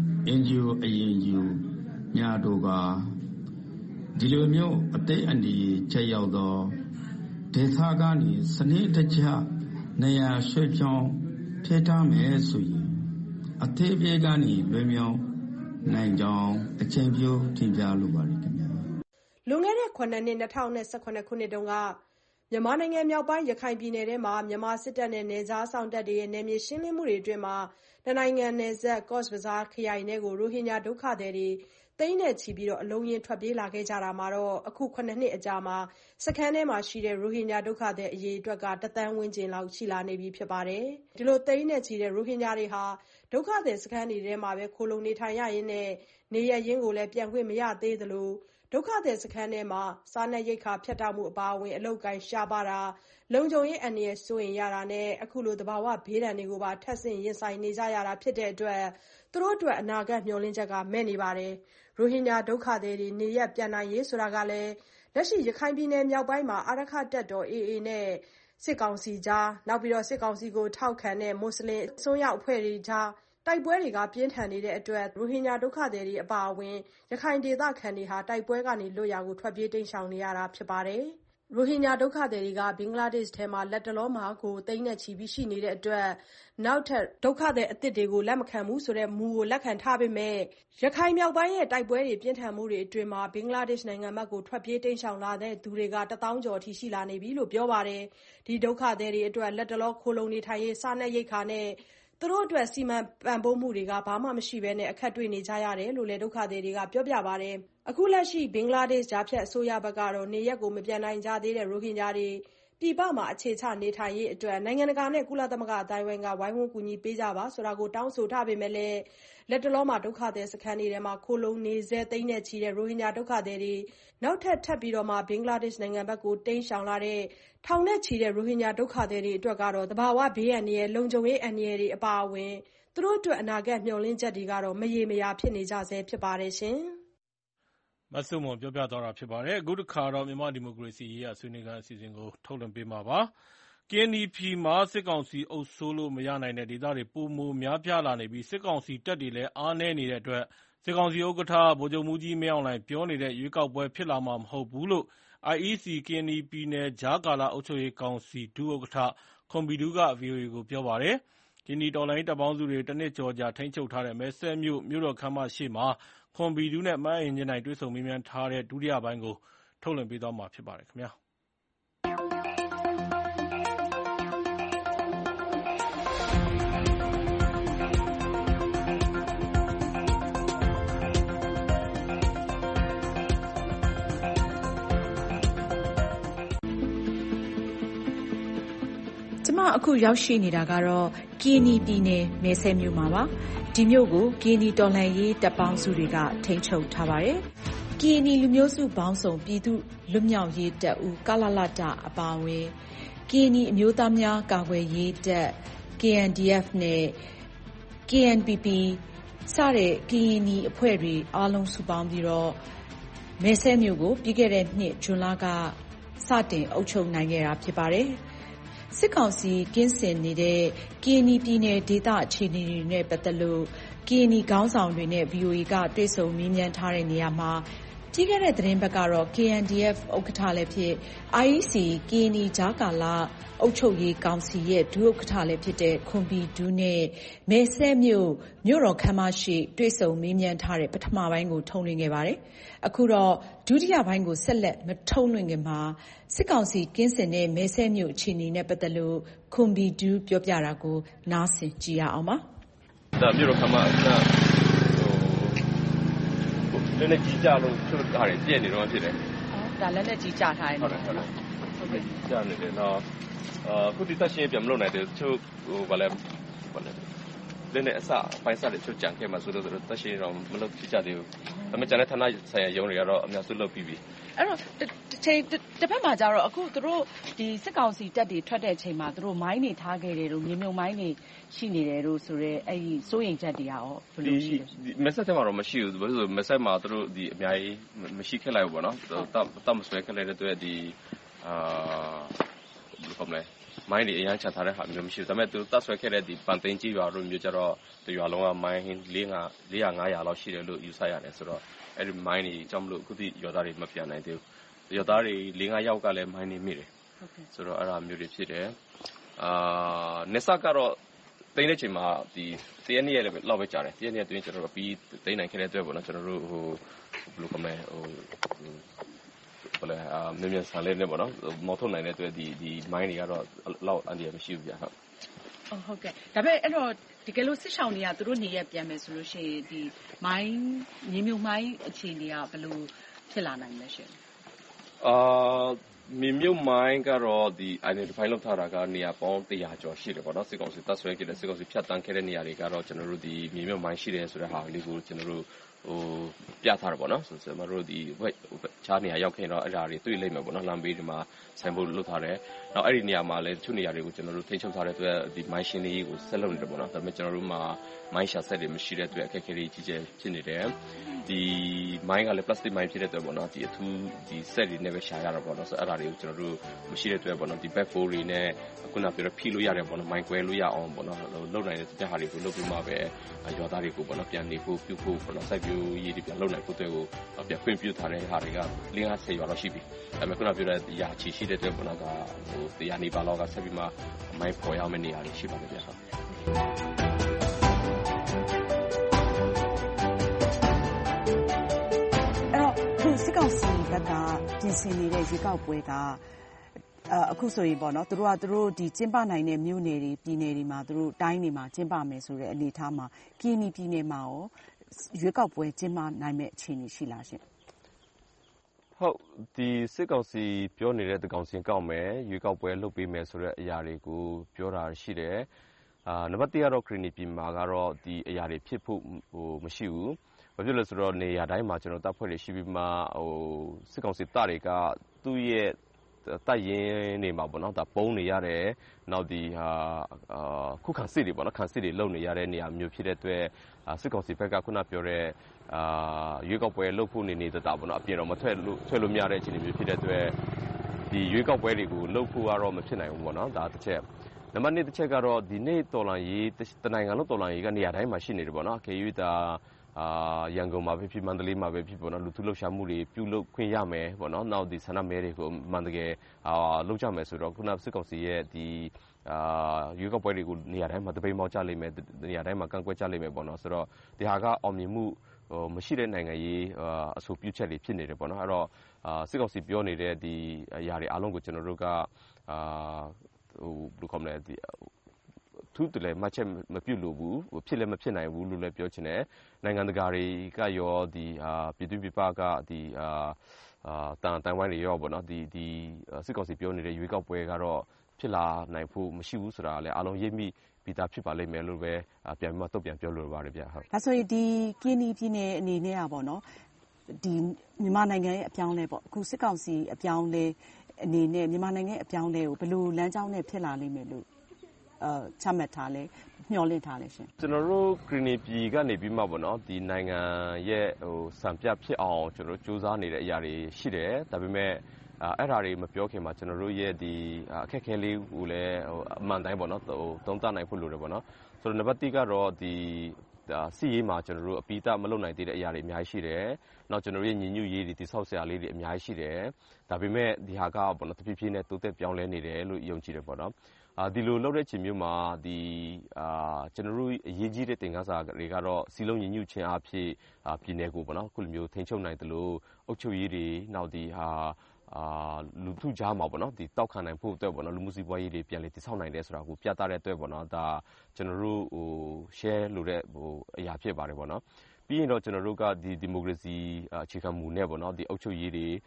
NGO အရင်ယူများတို့ကဒီလိုမျိုးအသိအန္တရာယ်ချက်ရောက်သောဒေသကနေစနစ်တကျနေရာရွှေ့ပြောင်းထည့်ထားမယ်ဆိုရင်အသေးပြေကနေလွယ်မြောက်နိုင်ကြောင်းအချိန်ပြတင်ပြလိုပါတယ်ခင်ဗျာလွန်ခဲ့တဲ့9နှစ်2018ခုနှစ်တုန်းကမြန်မာနိုင်ငံမြောက်ပိုင်းရခိုင်ပြည်နယ်ထဲမှာမြန်မာစစ်တပ်နဲ့နယ်ခြားစောင့်တပ်တွေရဲ့နယ်မြေရှင်းလင်းမှုတွေအတွင်းမှာနိုင်ငံနယ်စပ်ကော့ဇ်ဘဇားခရိုင်ထဲကိုရိုဟင်ဂျာဒုက္ခသည်တွေသိန်းနဲ့ချီပြီးအလုံးရင်းထွက်ပြေးလာခဲ့ကြတာမှာအခု9နှစ်အကြာမှာစခန်းထဲမှာရှိတဲ့ရိုဟင်ဂျာဒုက္ခသည်အရေအတွက်က1 သန်းဝန်းကျင်လောက်ရှိလာနေပြီဖြစ်ပါတယ်ဒီလိုသိန်းနဲ့ချီတဲ့ရိုဟင်ဂျာတွေဟာဒုက္ခသည်စခန်းတွေထဲမှာပဲခိုလုံနေထိုင်ရရင်းနဲ့နေရပ်ရင်းကိုလည်းပြန်ခွင့်မရသေးသလိုဒုက္ခသည်စခန်းထဲမှာစားနပ်ရိက္ခာဖြတ်တောက်မှုအပါအဝင်အလုပ်ကိုင်ရှားပါတာလုံခြုံရေးအန္တရာယ်စိုးရိမ်ရတာနဲ့အခုလိုသဘာဝဘေးဒဏ်တွေကိုပါထပ်ဆင့်ရင်ဆိုင်နေကြရတာဖြစ်တဲ့အတွက်သူတို့အတွက်အနာဂတ်မျှော်လင့်ချက်ကမဲ့နေပါတယ်ရိုဟင်ဂျာဒုက္ခသည်တွေနေရပ်ပြန်နိုင်ရေးဆိုတာကလည်းလက်ရှိရခိုင်ပြည်နယ်မြောက်ပိုင်းမှာအာရက္ခတပ်တော် AA နဲ့စစ်ကောင်စီကြားနောက်ပြီးစစ်ကောင်စီကိုထောက်ခံတဲ့မွတ်စလင်အစွန်းရောက်အဖွဲ့တွေကြားတိုက်ပွဲတွေကပြင်းထန်နေတဲ့အတွက်ရိုဟင်ဂျာဒုက္ခသည်တွေအပါအဝင်ရခိုင်ဒေသခံတွေဟာတိုက်ပွဲကနေလွတ်ရာကိုထွက်ပြေးတိမ်းရှောင်နေရတာဖြစ်ပါတယ်ရိုဟင်ဂျာဒုက္ခသည်တွေကဘင်္ဂလားဒေ့ရှ်ထဲမှာလက်တလောမှာကိုသိန်းနဲ့ချီပြီးရှိနေတဲ့အတွက်နောက်ထပ်ဒုက္ခသည်အသစ်တွေကိုလက်မခံဘူးဆိုတဲ့မူကိုလက်ခံထားပေမဲ့ရခိုင်မြောက်ပိုင်းရဲ့တိုက်ပွဲတွေပြင်းထန်မှုတွေအတွင်းမှာဘင်္ဂလားဒေ့ရှ်နိုင်ငံဘက်ကိုထွက်ပြေးတိမ်းရှောင်လာတဲ့သူတွေက1000ကျော်အထိရှိလာနေပြီလို့ပြောပါတယ်ဒီဒုက္ခသည်တွေအတွက်လက်တလောခိုလုံနေထိုင်ရေးစားနပ်ရိက္ခာနဲ့သူတို့အတွက်စီမံပံ့ပိုးမှုတွေကဘာမှမရှိဘဲအခက်တွေ့နေကြရတယ်လို့လည်းဒုက္ခသည်တွေကပြောပြပါတယ်။အခုလက်ရှိဘင်္ဂလားဒေ့ရှ်ကြားဖြတ်အစိုးရဘက်ကတော့နေရပ်ကိုမပြန်နိုင်ကြသေးတဲ့ရိုဟင်ဂျာတွေပြည်ပမှာအခြေချနေထိုင်ရေးအတွက်နိုင်ငံတကာနဲ့ကုလသမဂ္ဂအသိုင်းအဝိုင်းကဝိုင်းဝန်းကူညီပေးကြပါဆိုတာကိုတောင်းဆိုထားပေမဲ့လည်းလက်တလောမှာဒုက္ခသည်စခန်းတွေထဲမှာခိုလှုံနေဆဲသိန်းနဲ့ချီတဲ့ရိုဟင်ဂျာဒုက္ခသည်တွေနောက်ထပ်ပြီးတော့မှဘင်္ဂလားဒေ့ရှ်နိုင်ငံဘက်ကိုတိမ်းရှောင်လာတဲ့ထောင်နဲ့ချီတဲ့ရိုဟင်ဂျာဒုက္ခသည်တွေအတွက်ကတော့သဘာဝဘေးအန္တရာယ်လုံခြုံရေးအန္တရာယ်တွေအပါအဝင်သူတို့အတွက်အနာဂတ်မျှော်လင့်ချက်တွေကတော့မရေမရာဖြစ်နေကြဆဲဖြစ်ပါတယ်ရှင်။မဆုမွန်ပြောပြသွားတာဖြစ်ပါတယ်။အခုတစ်ခါတော့မြန်မာဒီမိုကရေစီရေးဆွေးနွေးခန်းအစီအစဉ်ကိုထုတ်လွှင့်ပေးမှာပါ။ KNPP မှာစစ်ကောင်စီအုပ်စိုးလို့မရနိုင်တဲ့ဒေသတွေပိုမိုများပြားလာနေပြီးစစ်ကောင်စီတပ်တွေလည်းအားနည်းနေတဲ့အတွက်စစ်ကောင်စီဥက္ကဋ္ဌဗိုလ်ချုပ်မှူးကြီးမင်းအောင်လှိုင်ပြောနေတဲ့ရွေးကောက်ပွဲဖြစ်လာမှာမဟုတ်ဘူးလို့ IEC ကရင်နီပြည်နယ်ကြားကာလအုပ်ချုပ်ရေးကောင်စီဒုဥက္ကဋ္ဌခွန်ဘီဒူးက VOA ကိုပြောပါတယ်။ကရင်နီတော်လှန်ရေးတပ်ပေါင်းစုတွေတနှစ်ကျော်ကြာထိန်းချုပ်ထားတဲ့မဲဆဲမြို့မြို့တော်ခမ်းမရှေ့မှာခွန်ဘီဒူးနဲ့မအင်ကြင်းနိုင်တွေ့ဆုံမေးမြန်းထားတဲ့ဒုတိယပိုင်းကိုထုတ်လွှင့်ပေးသွားမှာဖြစ်ပါတယ်ခင်ဗျာ။ကျမအခုရောက်ရှိနေတာကတော့ကရင်နီပြည်နယ်မဲဆဲမြို့မှာပါ။ဒီမြို့ကိုကရင်နီတော်လှန်ရေးတပ်ပေါင်းစုတွေကထိန်းချုပ်ထားပါတယ်။ကရင်နီလူမျိုးစုပေါင်းစုံပြည်သူ့လွတ်မြောက်ရေးတပ်ဦးကလလတအပါအဝင်ကရင်နီအမျိုးသားများကာကွယ်ရေးတပ် KNDF နဲ့ KNPP စတဲ့ကရင်နီအဖွဲ့တွေအားလုံးစုပေါင်းပြီးတော့မဲဆဲမြို့ကိုပြီးခဲ့တဲ့နှစ်ဇွန်လကစတင်အုပ်ချုပ်နိုင်ခဲ့တာဖြစ်ပါတယ်။စစ်ကောင်စီကင်းစင်နေတဲ့ကရင်နီပြည်နယ်ဒေသအခြေအနေတွေနဲ့ပတ်သက်လို့ကရင်နီခေါင်းဆောင်တွေနဲ့ VOA ကတွေ့ဆုံမေးမြန်းထားတဲ့နေရာမှာပြီးခဲ့တဲ့သတင်းပတ်ကတော့ KNDF ဥက္ကဋ္ဌလည်းဖြစ် IEC ကရင်နီကြားကာလအုပ်ချုပ်ရေးကောင်စီရဲ့ဒုဥက္ကဋ္ဌလည်းဖြစ်တဲ့ခွန်ဘီဒူးနဲ့မဲဆဲမြို့မြို့တော်ခမ်းမရှိတွေ့ဆုံမေးမြန်းထားတဲ့ပထမပိုင်းကိုထုတ်လွှင့်ခဲ့ပါတယ်။အခုတော့ဒုတိယပိုင်းကိုဆက်လက်မထုတ်လွှင့်ခင်မှာစစ်ကောင်စီကင်းစင်တဲ့မဲဆဲမြို့အခြေအနေနဲ့ပတ်သက်လို့ခွန်ဘီဒူးပြောပြတာကိုနားဆင်ကြည့်ရအောင်ပါ။ဒါမြို့တော်ခမ်းမလက်နဲ့ကြီးကြလို့သူတို့ကားတွေပြည့်နေတော့ဖြစ်တယ်။ဒါလက်နဲ့ကြီးကြထားတယ်။ဟုတ်တယ်ဟုတ်တယ်။ဟုတ်ကဲ့ကြားနေတယ်နော်။ခုဒီတက်ရှင်းပြန်မလုပ်နိုင်တယ်သူဘာလဲလက်နဲ့အစပိုင်းစားတွေချုပ်ကြံခဲ့မှဆိုတော့တက်ရှင်းတော့မလုပ်ဖြစ်ကြသေးဘူး။ဒါပေမဲ့ကျန်တဲ့ဌာနဆိုင်ရာရုံးတွေကတော့အများစုလုပ်ပြီးပြီ။အဲ့တော့တစ်ဖက်မှာကျတော့အခုသူတို့ဒီစစ်ကောင်စီတပ်တွေထွက်တဲ့အချိန်မှာသူတို့မိုင်းတွေထားခဲ့တယ်လို့မြေမြုံမိုင်းတွေရှိနေတယ်လို့ဆိုတော့အဲ့ဒီစိုးရိမ်ချက်တွေရောဘယ်လိုရှိလဲဒီ message မှာတော့မရှိဘူးဘာလို့ဆို message မှာသူတို့ဒီအများကြီးမရှိခဲ့လိုက်ဘူးပေါ့နော်တမဆွဲခဲ့လိုက်တဲ့အတွက်ဒီဘယ်လိုလဲမိုင်းတွေအရန်ချထားတဲ့ဟာမျိုးမရှိဘူးဒါပေမဲ့သူတတ်ဆွဲခဲ့တဲ့ဒီပန်သိန်းကြီးရွာတို့မျိုးကြတော့ဒီရွာလုံးကမိုင်း400 500လောက်ရှိတယ်လို့ယူဆရတယ်ဆိုတော့အဲ့ဒီမိုင်းတွေကြောင့်မလို့အခုထိရွာသားတွေမပြန်နိုင်သေးဘူးရွာသားတွေ4-5ယောက်ကလည်းမိုင်းနေမိတယ်ဆိုတော့အဲ့ဒါမျိုးတွေဖြစ်တယ်နေစကတော့တိန်းတဲ့ချိန်မှာဒီတရက်နေ့လောက်ပဲကြာတယ်တရက်နေ့အတွင်းကျွန်တော်တို့ပြီးတိန်းနိုင်ခဲ့တဲ့အတွက်ပေါ့နော်ကျွန်တော်တို့ဘယ်လိုကမဲဘယ်လဲမြန်ဆန်လေးနဲ့ပေါ့နော်မော်ထုတ်နိုင်တဲ့အတွက်ဒီမိုင်းတွေကတော့လောက်အန်ဒီမရှိဘူးဗျဟုတ်ကဲ့ဒါပေမဲ့အဲ့တော့ဒီကလို့စစ်ဆောင်တွေကသူတို့နေရပြန်မယ်ဆိုလို့ရှိရင်ဒီမိုင်းမြေမြုံမိုင်းအခြေအနေကဘယ်လိုဖြစ်လာနိုင်လဲရှင်မြေမြုပ်မိုင်းကတော့ဒီ identify လုပ်ထားတာကနေရာပေါင်း100ကျော်ရှိတယ်ပေါ့နော်စစ်ကောင်စီတပ်ဆွဲခဲ့တဲ့စစ်ကောင်စီဖြတ်တန်းခဲ့တဲ့နေရာတွေကတော့ကျွန်တော်တို့ဒီမြေမြုပ်မိုင်းရှိတယ်ဆိုတဲ့ဟာလေးကိုကျွန်တော်တို့ပြထားတယ်ပေါ့နော်ဆိုတော့ကျွန်တော်တို့ဒီချားနေရာရောက်ခင်တော့အဲ့ဒါတွေတွေ့လိမ့်မယ်ပေါ့နော်လမ်းဘေးဒီမှာဆိုင်ဖို့လုပ်ထားတယ်နောက်အဲ့ဒီနေရာမှာလည်းတချို့နေရာတွေကိုကျွန်တော်တို့ထိန်းချုပ်ထားတဲ့အတွက်ဒီမိုင်းရှင်းလေးကိုဆက်လုပ်နေတယ်ပေါ့နော်ဒါပေမဲ့ကျွန်တော်တို့မှာမိုင်းရှာဆက်တွေမရှိတဲ့အတွက်အခက်အခဲတွေကြီးကျယ်ဖြစ်နေတယ်ဒီမိုင်းကလည်း plastic မိုင်းဖြစ်တဲ့အတွက်ပေါ့နော်ဒီအထူးဒီဆက်တွေနဲ့ပဲရှာရတာပေါ့နော်ဆိုတော့အဲ့ဒါတွေကိုကျွန်တော်တို့မရှိတဲ့အတွက်ပေါ့နော်ဒီ back fold တွေနဲ့ခုနပြောတဲ့ဖိလို့ရတယ်ပေါ့နော်မိုင်းကွဲလို့ရအောင်ပေါ့နော်လုပ်နိုင်တဲ့ဟာတွေကိုလုပ်ပြီးမှပဲရွာသားတွေကိုပေါ့နော်ပြန်နေဖို့ပြုဖို့ပေါ့နော်စိုက်ပျိုးရေးတွေပြန်လုပ်နိုင်ဖို့အတွက်ကိုပြန်ဖွင့်ပြထားတဲ့ဟာတွေက50ရွာလောက်ရှိပြီဒါပေမဲ့ခုနပြောတဲ့ရာချီရှိတဲ့အတွက်ပေါ့နော်ကတရားနေပါလောကဆက်ပြီးမှမိုင်းပေါ်ရမယ့်နေရာတွေရှိပါတယ်ဗျာဟုတ်စစ်ကောင်စီဘက်ကပြင်ဆင်နေတဲ့ရွေးကောက်ပွဲကအခုဆိုရင်ပေါ့နော်သူတို့ဒီကျင်းပနိုင်တဲ့မြို့နယ်တွေပြည်နယ်တွေမှာသူတို့တိုင်းတွေမှာကျင်းပမယ်ဆိုတဲ့အနေအထားမှာကရင်နီပြည်နယ်မှာရောရွေးကောက်ပွဲကျင်းပနိုင်မယ့်အခြေအနေရှိလားရှင်ဟုတ်ဒီစစ်ကောင်စီပြောနေတဲ့တကောင်စင်ကောက်မယ်ရွေးကောက်ပွဲလုပ်ပေးမယ်ဆိုတဲ့အရာတွေကိုပြောတာရှိတယ်နံပါတ်1ကတော့ခရီးနီပြည်မှာကတော့ဒီအရာတွေဖြစ်ဖို့မရှိဘူးဘာဖြစ်လဲဆိုတော့နေရာတိုင်းမှာကျွန်တော်တပ်ဖွဲ့တွေရှိပြီးမှစစ်ကောင်စီတပ်တွေကသူ့ရဲ့တိုက်ရင်နေမှာပေါ့နော်ဒါပုံးနေရတယ်နောက်ဒီခုခံစစ်တွေပေါ့နော်ခံစစ်တွေလုပ်နေရတဲ့နေရာမျိုးဖြစ်တဲ့အတွက်စစ်ကောင်စီဘက်ကခုနပြောတဲ့ရွေးကောက်ပွဲလုပ်ဖို့နေတာပေါ့နော်အပြင်တော့မထွက်လို့မရတဲ့အခြေအနေမျိုးဖြစ်တဲ့အတွက်ဒီရွေးကောက်ပွဲတွေကိုလုပ်ဖို့ကတော့မဖြစ်နိုင်ဘူးပေါ့နော်ဒါတစ်ချက်နံပါတ်2တစ်ချက်ကတော့ဒီနေ့တော်လန်ရေးတနိုင်ငံလုံးတော်လန်ရေးကနေရာတိုင်းမှာရှိနေတယ်ပေါ့နော် KU တာရန်ကုန်မှာဖြစ်မန္တလေးမှာပဲဖြစ်ပေါ့နော်လူထုလှုပ်ရှားမှုတွေပြုလုပ်ခွင့်ရမယ်ပေါ့နော်နောက်ဒီဆန္ဒမဲတွေကိုမှန်တကယ်လုပ်ကြမယ်ဆိုတော့ခုနစစ်ကောင်စီရဲ့ဒီရွေးကောက်ပွဲတွေကိုနေရာတိုင်းမှာတပိတ်မောက်ကြလိမ့်မယ်နေရာတိုင်းမှာကန့်ကွက်ကြလိမ့်မယ်ပေါ့နော်ဆိုတော့ဒီဟာကအောင်မြင်မှုမရှိတဲ့နိုင်ငံရေးအဆိုပြုချက်တွေဖြစ်နေတယ်ပေါ့နော်အဲ့တော့စစ်ကောင်စီပြောနေတဲ့ဒီအရာတွေအားလုံးကိုကျွန်တော်တို့ကဘယ်လိုခေါ်မလဲဒီသူတလည်းမှတ်ချက်မပြုတ်လို့ဘူးဖြစ်လည်းမဖြစ်နိုင်ဘူးလို့လည်းပြောချင်တယ်နိုင်ငံတကာတွေကရောဒီပြည်သူ့ပြည်ပကဒီတိုင်ဝမ်တွေရောပေါ့နော်ဒီစစ်ကောင်စီပြောနေတဲ့ရွေးကောက်ပွဲကတော့ဖြစ်လာနိုင်ဖို့မရှိဘူးဆိုတာလည်းအားလုံးရိပ်မိပြီးသားဖြစ်ပါလိမ့်မယ်လို့ပဲပြန်ပြီးမှတုတ်ပြန်ပြောလိုပါတယ်ဗျဟုတ်ဒါဆိုရင်ဒီကင်းနီပြည်နယ်အနေနဲ့อ่ะပေါ့နော်ဒီမြန်မာနိုင်ငံရဲ့အပြောင်းလဲပေါ့အခုစစ်ကောင်စီအပြောင်းလဲအနေနဲ့မြန်မာနိုင်ငံရဲ့အပြောင်းလဲကိုဘယ်လိုလမ်းကြောင်းနဲ့ဖြစ်လာလိမ့်မယ်လို့ချမှတ်ထားလဲမျှော်လင့်ထားလဲရှင်ကျွန်တော်တို့ဂရီနီပြည်ကနေပြီးမှပေါ့နော်ဒီနိုင်ငံရဲ့စံပြဖြစ်အောင်ကျွန်တော်တို့စူးစမ်းနေတဲ့အရာတွေရှိတယ်ဒါပေမဲ့အဲ့ဓာတွေမပြောခင်မှာကျွန်တော်တို့ရဲ့ဒီအခက်အခဲလေးကိုလည်းအမှန်တိုင်းပေါ့နော်သုံးသပ်နိုင်ဖို့လိုတယ်ပေါ့နော်ဆိုတော့နံပါတ်1ကတော့ဒီစီရေးမှာကျွန်တော်တို့အပိတမလုပ်နိုင်သေးတဲ့အရာတွေအများကြီးရှိတယ်။နောက်ကျွန်တော်တို့ရဲ့ညီညွတ်ရေးတွေတိဆောက်ဆရာလေးတွေအများကြီးရှိတယ်။ဒါပေမဲ့ဒီဟာကပေါ့နော်တဖြည်းဖြည်းနဲ့တိုးတက်ပြောင်းလဲနေတယ်လို့ယုံကြည်တယ်ပေါ့နော်။ဒီလိုလုပ်တဲ့ချိန်မျိုးမှာဒီကျွန်တော်တို့အရေးကြီးတဲ့သင်ခန်းစာတွေကတော့စီလုံးညီညွတ်ခြင်းအဖြစ်ပြည်နယ်ကိုပေါ့နော်ခုလိုမျိုးထိန်းချုပ်နိုင်တယ်လို့အုပ်ချုပ်ရေးတွေနောက်ဒီလူထုကြားမှာပေါ့နော်ဒီတောက်ခံနိုင်ဖို့အတွက်ပေါ့နော်လူမှုစီးပွားရေးတွေပြန်လည်တည်ဆောက်နိုင်တယ်ဆိုတာကိုပြသတဲ့အတွက်ပေါ့နော်ဒါကျွန်တော်တို့share လို့တဲ့အရာဖြစ်ပါတယ်ပေါ့နော်ပြီးရင်တော့ကျွန်တော်တို့ကဒီမိုကရေစီအခြေခံမူနဲ့ပေါ့နော်ဒီအုပ်ချုပ်ရေးတွေ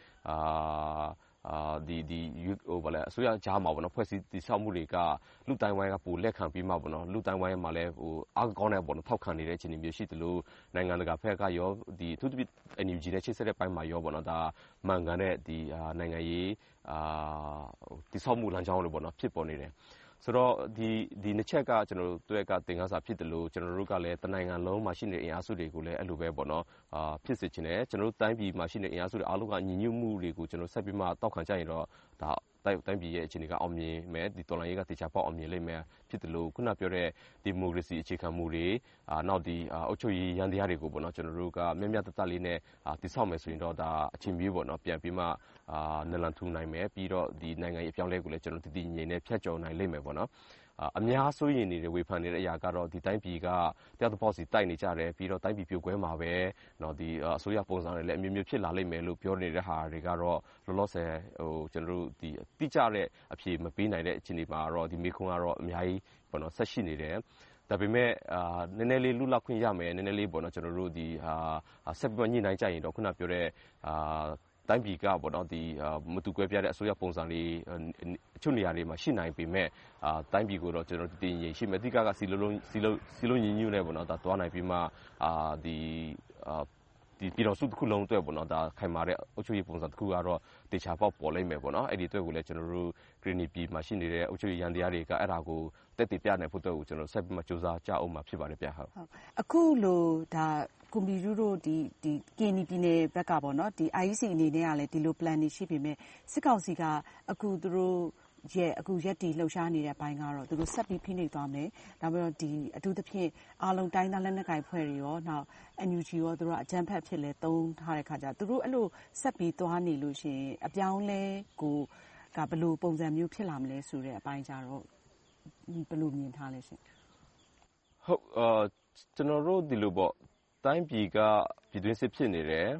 ဒီဘာလဲအစိုးရကြားမှာပေါ့နော်ဖွဲ့စည်းတည်ဆောက်မှုတွေကလူတိုင်းဝိုင်းကပိုလက်ခံပြီးမှပေါ့နော်လူတိုင်းဝိုင်းမှာလည်းအားကောင်းတဲ့ပေါ့နော်ထောက်ခံနေတဲ့အခြေအနေမျိုးရှိတယ်လို့နိုင်ငံတကာဘက်ကရောဒီသူတို့ NUG နဲ့ချိတ်ဆက်တဲ့ပိုင်းမှာရောပေါ့နော်ဒါမှန်ကန်တဲ့ဒီနိုင်ငံရေးတည်ဆောက်မှုလမ်းကြောင်းတွေပေါ့နော်ဖြစ်ပေါ်နေတယ်ဆိုတော့ဒီနှစ်ချက်ကကျွန်တော်တို့တွေ့ကသင်ခန်းစာဖြစ်တယ်လို့ကျွန်တော်တို့ကလည်းတနိုင်ငံလုံးမှာရှိနေတဲ့အင်အားစုတွေကိုလည်းအဲ့လိုပဲပေါ့နော်ဖြစ်စေချင်တယ်ကျွန်တော်တို့တိုင်းပြည်မှာရှိနေတဲ့အင်အားစုတွေအားလုံးကညီညွတ်မှုတွေကိုကျွန်တော်ဆက်ပြီးမှတောက်ခံကြရင်တော့ဒါတိုင်းပြည်ရဲ့အခြေအနေကအောင်မြင်မယ်ဒီတော်လှန်ရေးကတေချာပေါက်အောင်မြင်လိမ့်မယ်ဖြစ်တယ်လို့ခုနပြောတဲ့ဒီမိုကရေစီအခြေခံမှုတွေနောက်ဒီအုပ်ချုပ်ရေးရန်တရားတွေကိုပေါ့နော်ကျွန်တော်တို့ကမျက်မျက်တတလေးနဲ့တည်ဆောက်မယ်ဆိုရင်တော့ဒါအချိန်မျိုးပေါ့နော်ပြန်ပြီးမှနလန်ထူနိုင်မယ်ပြီးတော့ဒီနိုင်ငံရေးအပြောင်းလဲကိုလည်းကျွန်တော်တည်ငြိမ်နဲ့ဖြတ်ကျော်နိုင်လိမ့်မယ်ပေါ့နော်အများဆိုရင်နေတဲ့ဝေဖန်နေတဲ့အရာကတော့ဒီတိုင်းပြည်ကတရားသဘောစီတိုက်နေကြတယ်ပြီးတော့တိုင်းပြည်ပြိုကွဲမှာပဲเนาะဒီအစိုးရပုံစံတွေလည်းအမျိုးမျိုးဖြစ်လာလိမ့်မယ်လို့ပြောနေတဲ့ဟာတွေကတော့လောလောဆယ်ကျွန်တော်တို့ဒီတိကျတဲ့အဖြေမပေးနိုင်တဲ့အခြေအနေမှာတော့ဒီမေခွန်းကတော့အများကြီးပေါ့နော်ဆက်ရှိနေတယ်ဒါပေမဲ့နည်းနည်းလေးလူလောက်ခွင့်ရမယ်နည်းနည်းလေးပေါ့နော်ကျွန်တော်တို့ဒီဆက်ပြီးညှိနှိုင်းကြရင်တော့ခုနပြောတဲ့တိုင်းပြည်ကပေါ့နော်ဒီမတူကွဲပြားတဲ့အစိုးရပုံစံလေးအချို့နေရာတွေမှာရှိနိုင်ပေမဲ့တိုင်းပြည်ကိုတော့ကျွန်တော်တည်ငြိမ်ရှိမယ်အဓိကစီလုံးညီညွတ်နေပေါ့နော်ဒါတွားနိုင်ပြီးမှဒီပြည်တော်စုတစ်ခုလုံးအတွက်ပေါ့နော်ဒါခိုင်မာတဲ့အုပ်ချုပ်ရေးပုံစံတစ်ခုကတော့တေချာပေါက်ပေါ်လိမ့်မယ်ပေါ့နော်အဲ့ဒီအတွက်ကိုလည်းကျွန်တော်တို့ Green P မှာရှိနေတဲ့အုပ်ချုပ်ရေးရန်တရားတွေကအဲ့ဒါကိုတက်တည်ပြနိုင်ဖို့အတွက်ကိုကျွန်တော်ဆက်ပြီးမှစူးစမ်းကြအောင်မှာဖြစ်ပါတယ်ဗျဟုတ်အခုလိုဒါကွန်ပျူတာတို့ဒီကင်းနီပြည်နယ်ဘက်ကပေါ့နော်ဒီ IEC အနေနဲ့ကလည်းဒီလို plan တွေရှိပေမဲ့စစ်ကောင်စီကအခုသူတို့အခုရက်တီလှုပ်ရှားနေတဲ့ဘိုင်းကတော့သူတို့ဆက်ပြီးဖိနှိပ်သွားမယ်။နောက်ပြီးတော့ဒီအထူးသဖြင့်အားလုံးတိုင်းသားလက်နက်ကိုင်ဖွဲ့တွေရောနောက် NUG ရောသူတို့ကအကြမ်းဖက်ဖြစ်လဲသုံးထားတဲ့ခါကျသူတို့အဲ့လိုဆက်ပြီးသွားနေလို့ရှိရင်အပြောင်းလဲကိုကဘယ်လိုပုံစံမျိုးဖြစ်လာမလဲဆိုတဲ့အပိုင်းကြတော့ဘယ်လိုမြင်ထားလဲရှင်။ဟုတ်ကျွန်တော်တို့ဒီလိုပေါ့တိုင်းပြည်ကပြည်တွင်းစစ်ဖြစ်နေတယ်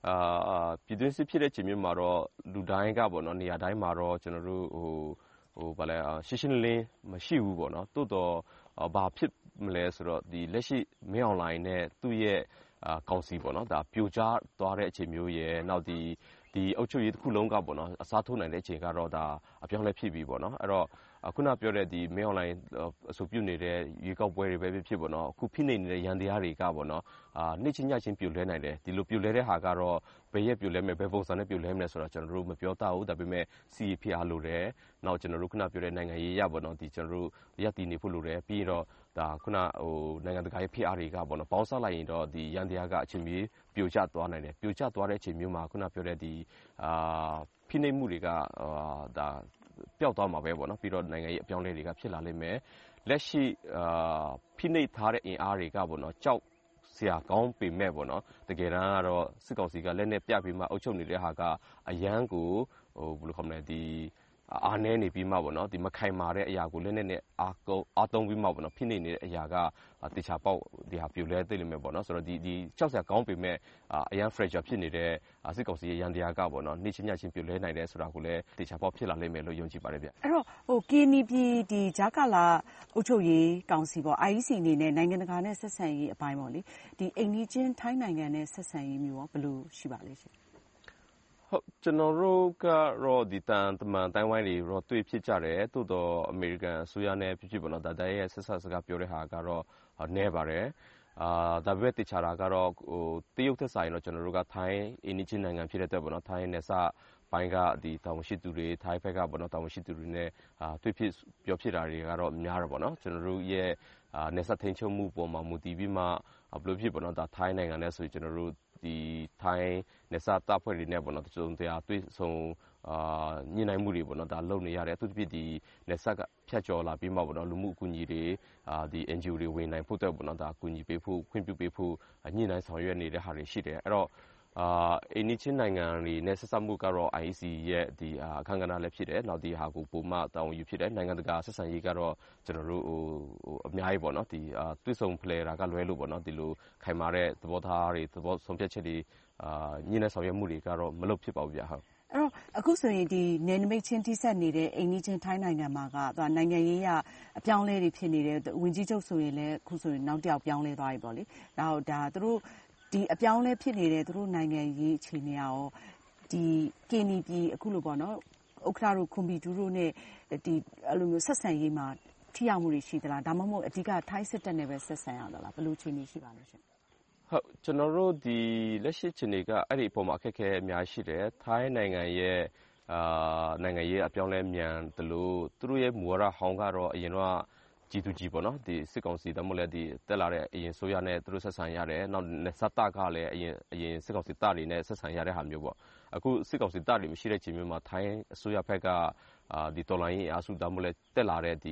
ပြည်တွင်းစစ်ဖြစ်တဲ့ချိန်မျိုးမှာတော့လူတိုင်းကပေါ့နော်နေရာတိုင်းမှာတော့ကျွန်တော်တို့ရှင်းရှင်းလင်းမရှိဘူးပေါ့နော်တိုးတော့ဘာဖြစ်မလဲဆိုတော့ဒီလက်ရှိမင်းအွန်လိုင်းနဲ့သူ့ရဲ့ကောင်စီပေါ့နော်ဒါပြိုကျသွားတဲ့အချိန်မျိုးရဲ့နောက်ဒီအုပ်ချုပ်ရေးတစ်ခုလုံးကပေါ့နော်အစားထိုးနိုင်တဲ့အချိန်ကတော့ဒါအပြောင်းလဲဖြစ်ပြီပေါ့နော်အဲ့တော့ခုနပြောတဲ့ဒီမင်းအွန်လိုင်းအဆိုပြုနေတဲ့ရွေးကောက်ပွဲတွေပဲဖြစ်ပေါ့နော်အခုဖိနှိပ်နေတဲ့ရန်တရားတွေကပေါ့နော်နေ့ချင်းညချင်းပြိုလဲနိုင်တယ်ဒီလိုပြိုလဲတဲ့ဟာကတော့ဘယ်ရက်ပြိုလဲမယ်ဘယ်ပုံစံနဲ့ပြိုလဲမလဲဆိုတော့ကျွန်တော်တို့မပြောတတ်ဘူးဒါပေမဲ့စီဖြစ်အားလို့တယ်နောက်ကျွန်တော်တို့ခုနပြောတဲ့နိုင်ငံရေးရပေါ့နော်ဒီကျွန်တော်တို့ရပ်တည်နေဖို့လိုတယ်ပြီးတော့ဒါခုနနိုင်ငံတကာရဲ့ဖိအားတွေကပေါ့နော်ပေါင်းစပ်လိုက်ရင်တော့ဒီရန်တရားကအချိန်ကြီးပြိုကျသွားနိုင်တယ်ပြိုကျသွားတဲ့အချိန်မျိုးမှာခုနပြောတဲ့ဒီဖိနှိပ်မှုတွေကဒါပျောက်သွားမှာပဲပေါ့နော်ပြီးတော့နိုင်ငံရေးအပြောင်းလဲတွေကဖြစ်လာလိမ့်မယ်လက်ရှိဖိနှိပ်ထားတဲ့အင်အားတွေကပေါ့နော်ကြောက်ဆရာကောင်းပေမဲ့ပေါ့နော်တကယ်တမ်းကတော့စစ်ကောင်စီကလက်နဲ့ပြပြီးမှအုပ်ချုပ်နေတဲ့ဟာကအရန်ကိုဘယ်လိုခေါ်မလဲဒီအားနည်းနေပြီးမှပေါ့နော်ဒီမခိုင်မာတဲ့အရာကိုလက်နဲ့အားသုံးပြီးမှပေါ့နော်ဖိနှိပ်နေတဲ့အရာကတေချာပေါက်ဒီဟာပြိုလဲသိလိမ့်မယ်ပေါ့နော်ဆိုတော့ဒီကြောက်စရာကောင်းပေမဲ့အရန် fragile ဖြစ်နေတဲ့စစ်ကောင်စီရဲ့ရန်တရားကပေါ့နော်နေ့ချင်းညချင်းပြိုလဲနိုင်တယ်ဆိုတာကိုလည်းတေချာပေါက်ဖြစ်လာလိမ့်မယ်လို့ယုံကြည်ပါတယ်ဗျအဲ့တော့KNPဒီဂျာကာလာအုပ်ချုပ်ရေးကောင်စီပေါ့ IEC အနေနဲ့နိုင်ငံတကာနဲ့ဆက်ဆံရေးအပိုင်းပေါ့လေဒီအိမ်နီးချင်းထိုင်းနိုင်ငံနဲ့ဆက်ဆံရေးမျိုးရောဘယ်လိုရှိပါလဲရှင်ဟုတ်ကျွန်တော်တို့ကတော့ဒီတန်တမန်တိုင်းဝိုင်းတွေတော့တွေ့ဖြစ်ကြတယ်တိုးတော့အမေရိကန်အစိုးရနဲ့ဖြစ်ပေါ့နော်ဒါတိုင်းရဲ့ဆက်ဆက်စကားပြောတဲ့ဟာကတော့နည်းပါတယ်ဒါပေမဲ့တခြားတာကတော့တရုတ်သက်ဆိုင်တော့ကျွန်တော်တို့ကထိုင်းအင်းချင်းနိုင်ငံဖြစ်တဲ့အတွက်ပေါ့နော်ထိုင်းနယ်စပ်ပိုင်းကဒီတောင်ရှိသူတွေထိုင်းဘက်ကပေါ့နော်တောင်ရှိသူတွေနဲ့တွေ့ဖြစ်ပြောဖြစ်တာတွေကတော့များတယ်ပေါ့နော်ကျွန်တော်တို့ရဲ့နယ်စပ်ထိန်းချုပ်မှုပုံမှာမူတည်ပြီးမှဘယ်လိုဖြစ်ပေါ့နော်ဒါထိုင်းနိုင်ငံနဲ့ဆိုကျွန်တော်တို့ဒီထိုင်းနယ်စပ်တပ်ဖွဲ့တွေနဲ့ပေါ့နော်တုံတရားတွေ့ဆုံညှိနှိုင်းမှုတွေပေါ့နော်ဒါလုပ်နေရတယ်အထူးသဖြင့်ဒီနယ်စပ်ကဖြတ်ကျော်လာပြီးမှပေါ့နော်လူမှုအကူအညီတွေဒီ NGO တွေဝင်နိုင်ဖို့အတွက်ပေါ့နော်ဒါအကူအညီပေးဖို့ခွင့်ပြုပေးဖို့ညှိနှိုင်းဆောင်ရွက်နေတဲ့ဟာတွေရှိတယ်အဲ့တော့အိန္ဒိချင်းနိုင်ငံတွေနဲ့ဆက်စပ်မှုကတော့ IEC ရဲ့ဒီအခမ်းကဏ္ဍလည်းဖြစ်တယ်နောက်ဒီဟာကိုပုံမှန်တာဝန်ယူဖြစ်တယ်နိုင်ငံတကာဆက်ဆံရေးကတော့ကျွန်တော်တို့အများကြီးပေါ့နော်ဒီတွေ့ဆုံဖလှယ်တာကလွဲလို့ပေါ့နော်ဒီလိုခိုင်မာတဲ့သဘောထားတွေသဘောဆုံးဖြတ်ချက်တွေညှိနှိုင်းဆောင်ရွက်မှုတွေကတော့မလုပ်ဖြစ်ပါဘူးဗျဟုတ်အဲ့တော့အခုဆိုရင်ဒီနယ်နိမိတ်ချင်းတိဆက်နေတဲ့အိမ်နီးချင်းထိုင်းနိုင်ငံမှာကနိုင်ငံရေးရအပြောင်းလဲတွေဖြစ်နေတယ်ဝင်ကြီးချုပ်ဆိုရင်လည်းအခုဆိုရင်နောက်တစ်ယောက်ပြောင်းလဲသွားပြီပေါ့လေဒါသူတို့ဒီအပြောင်းလဲဖြစ်နေတဲ့သူတို့နိုင်ငံရေးအခြေအနေရောဒီ KNP အခုလိုပေါ့နော်ဥက္ကဋ္ဌတို့ခွန်ဘီတူတို့နဲ့ဒီအဲ့လိုမျိုးဆက်ဆံရေးမှာထိရောက်မှုတွေရှိသလားဒါမှမဟုတ်အဓိကထိုင်းစစ်တပ်နဲ့ပဲဆက်ဆံရသလားဘယ်လိုအခြေအနေရှိပါလဲရှင်ဟုတ်ကျွန်တော်တို့ဒီလက်ရှိအခြေအနေကအဲ့ဒီအပေါ်မှာအခက်အခဲအများရှိတယ်ထိုင်းနိုင်ငံရဲ့နိုင်ငံရေးအပြောင်းလဲမြန်တယ်လို့သူတို့ရဲ့မူဝါဒဟောင်းကတော့အရင်တော့G2G ပေါ့နော်ဒီစစ်ကောင်စီတမို့လဲဒီတက်လာတဲ့အရင်ဆိုရနဲ့သူတို့ဆက်ဆံရတယ်နောက်စတကလည်းအရင်စစ်ကောင်စီတပ်တွေနဲ့ဆက်ဆံရတဲ့ဟာမျိုးပေါ့အခုစစ်ကောင်စီတပ်တွေမရှိတဲ့ချိန်မျိုးမှာထိုင်းအစိုးရဘက်ကဒီတော်လိုင်းရေးအားစုတမို့လဲတက်လာတဲ့ဒီ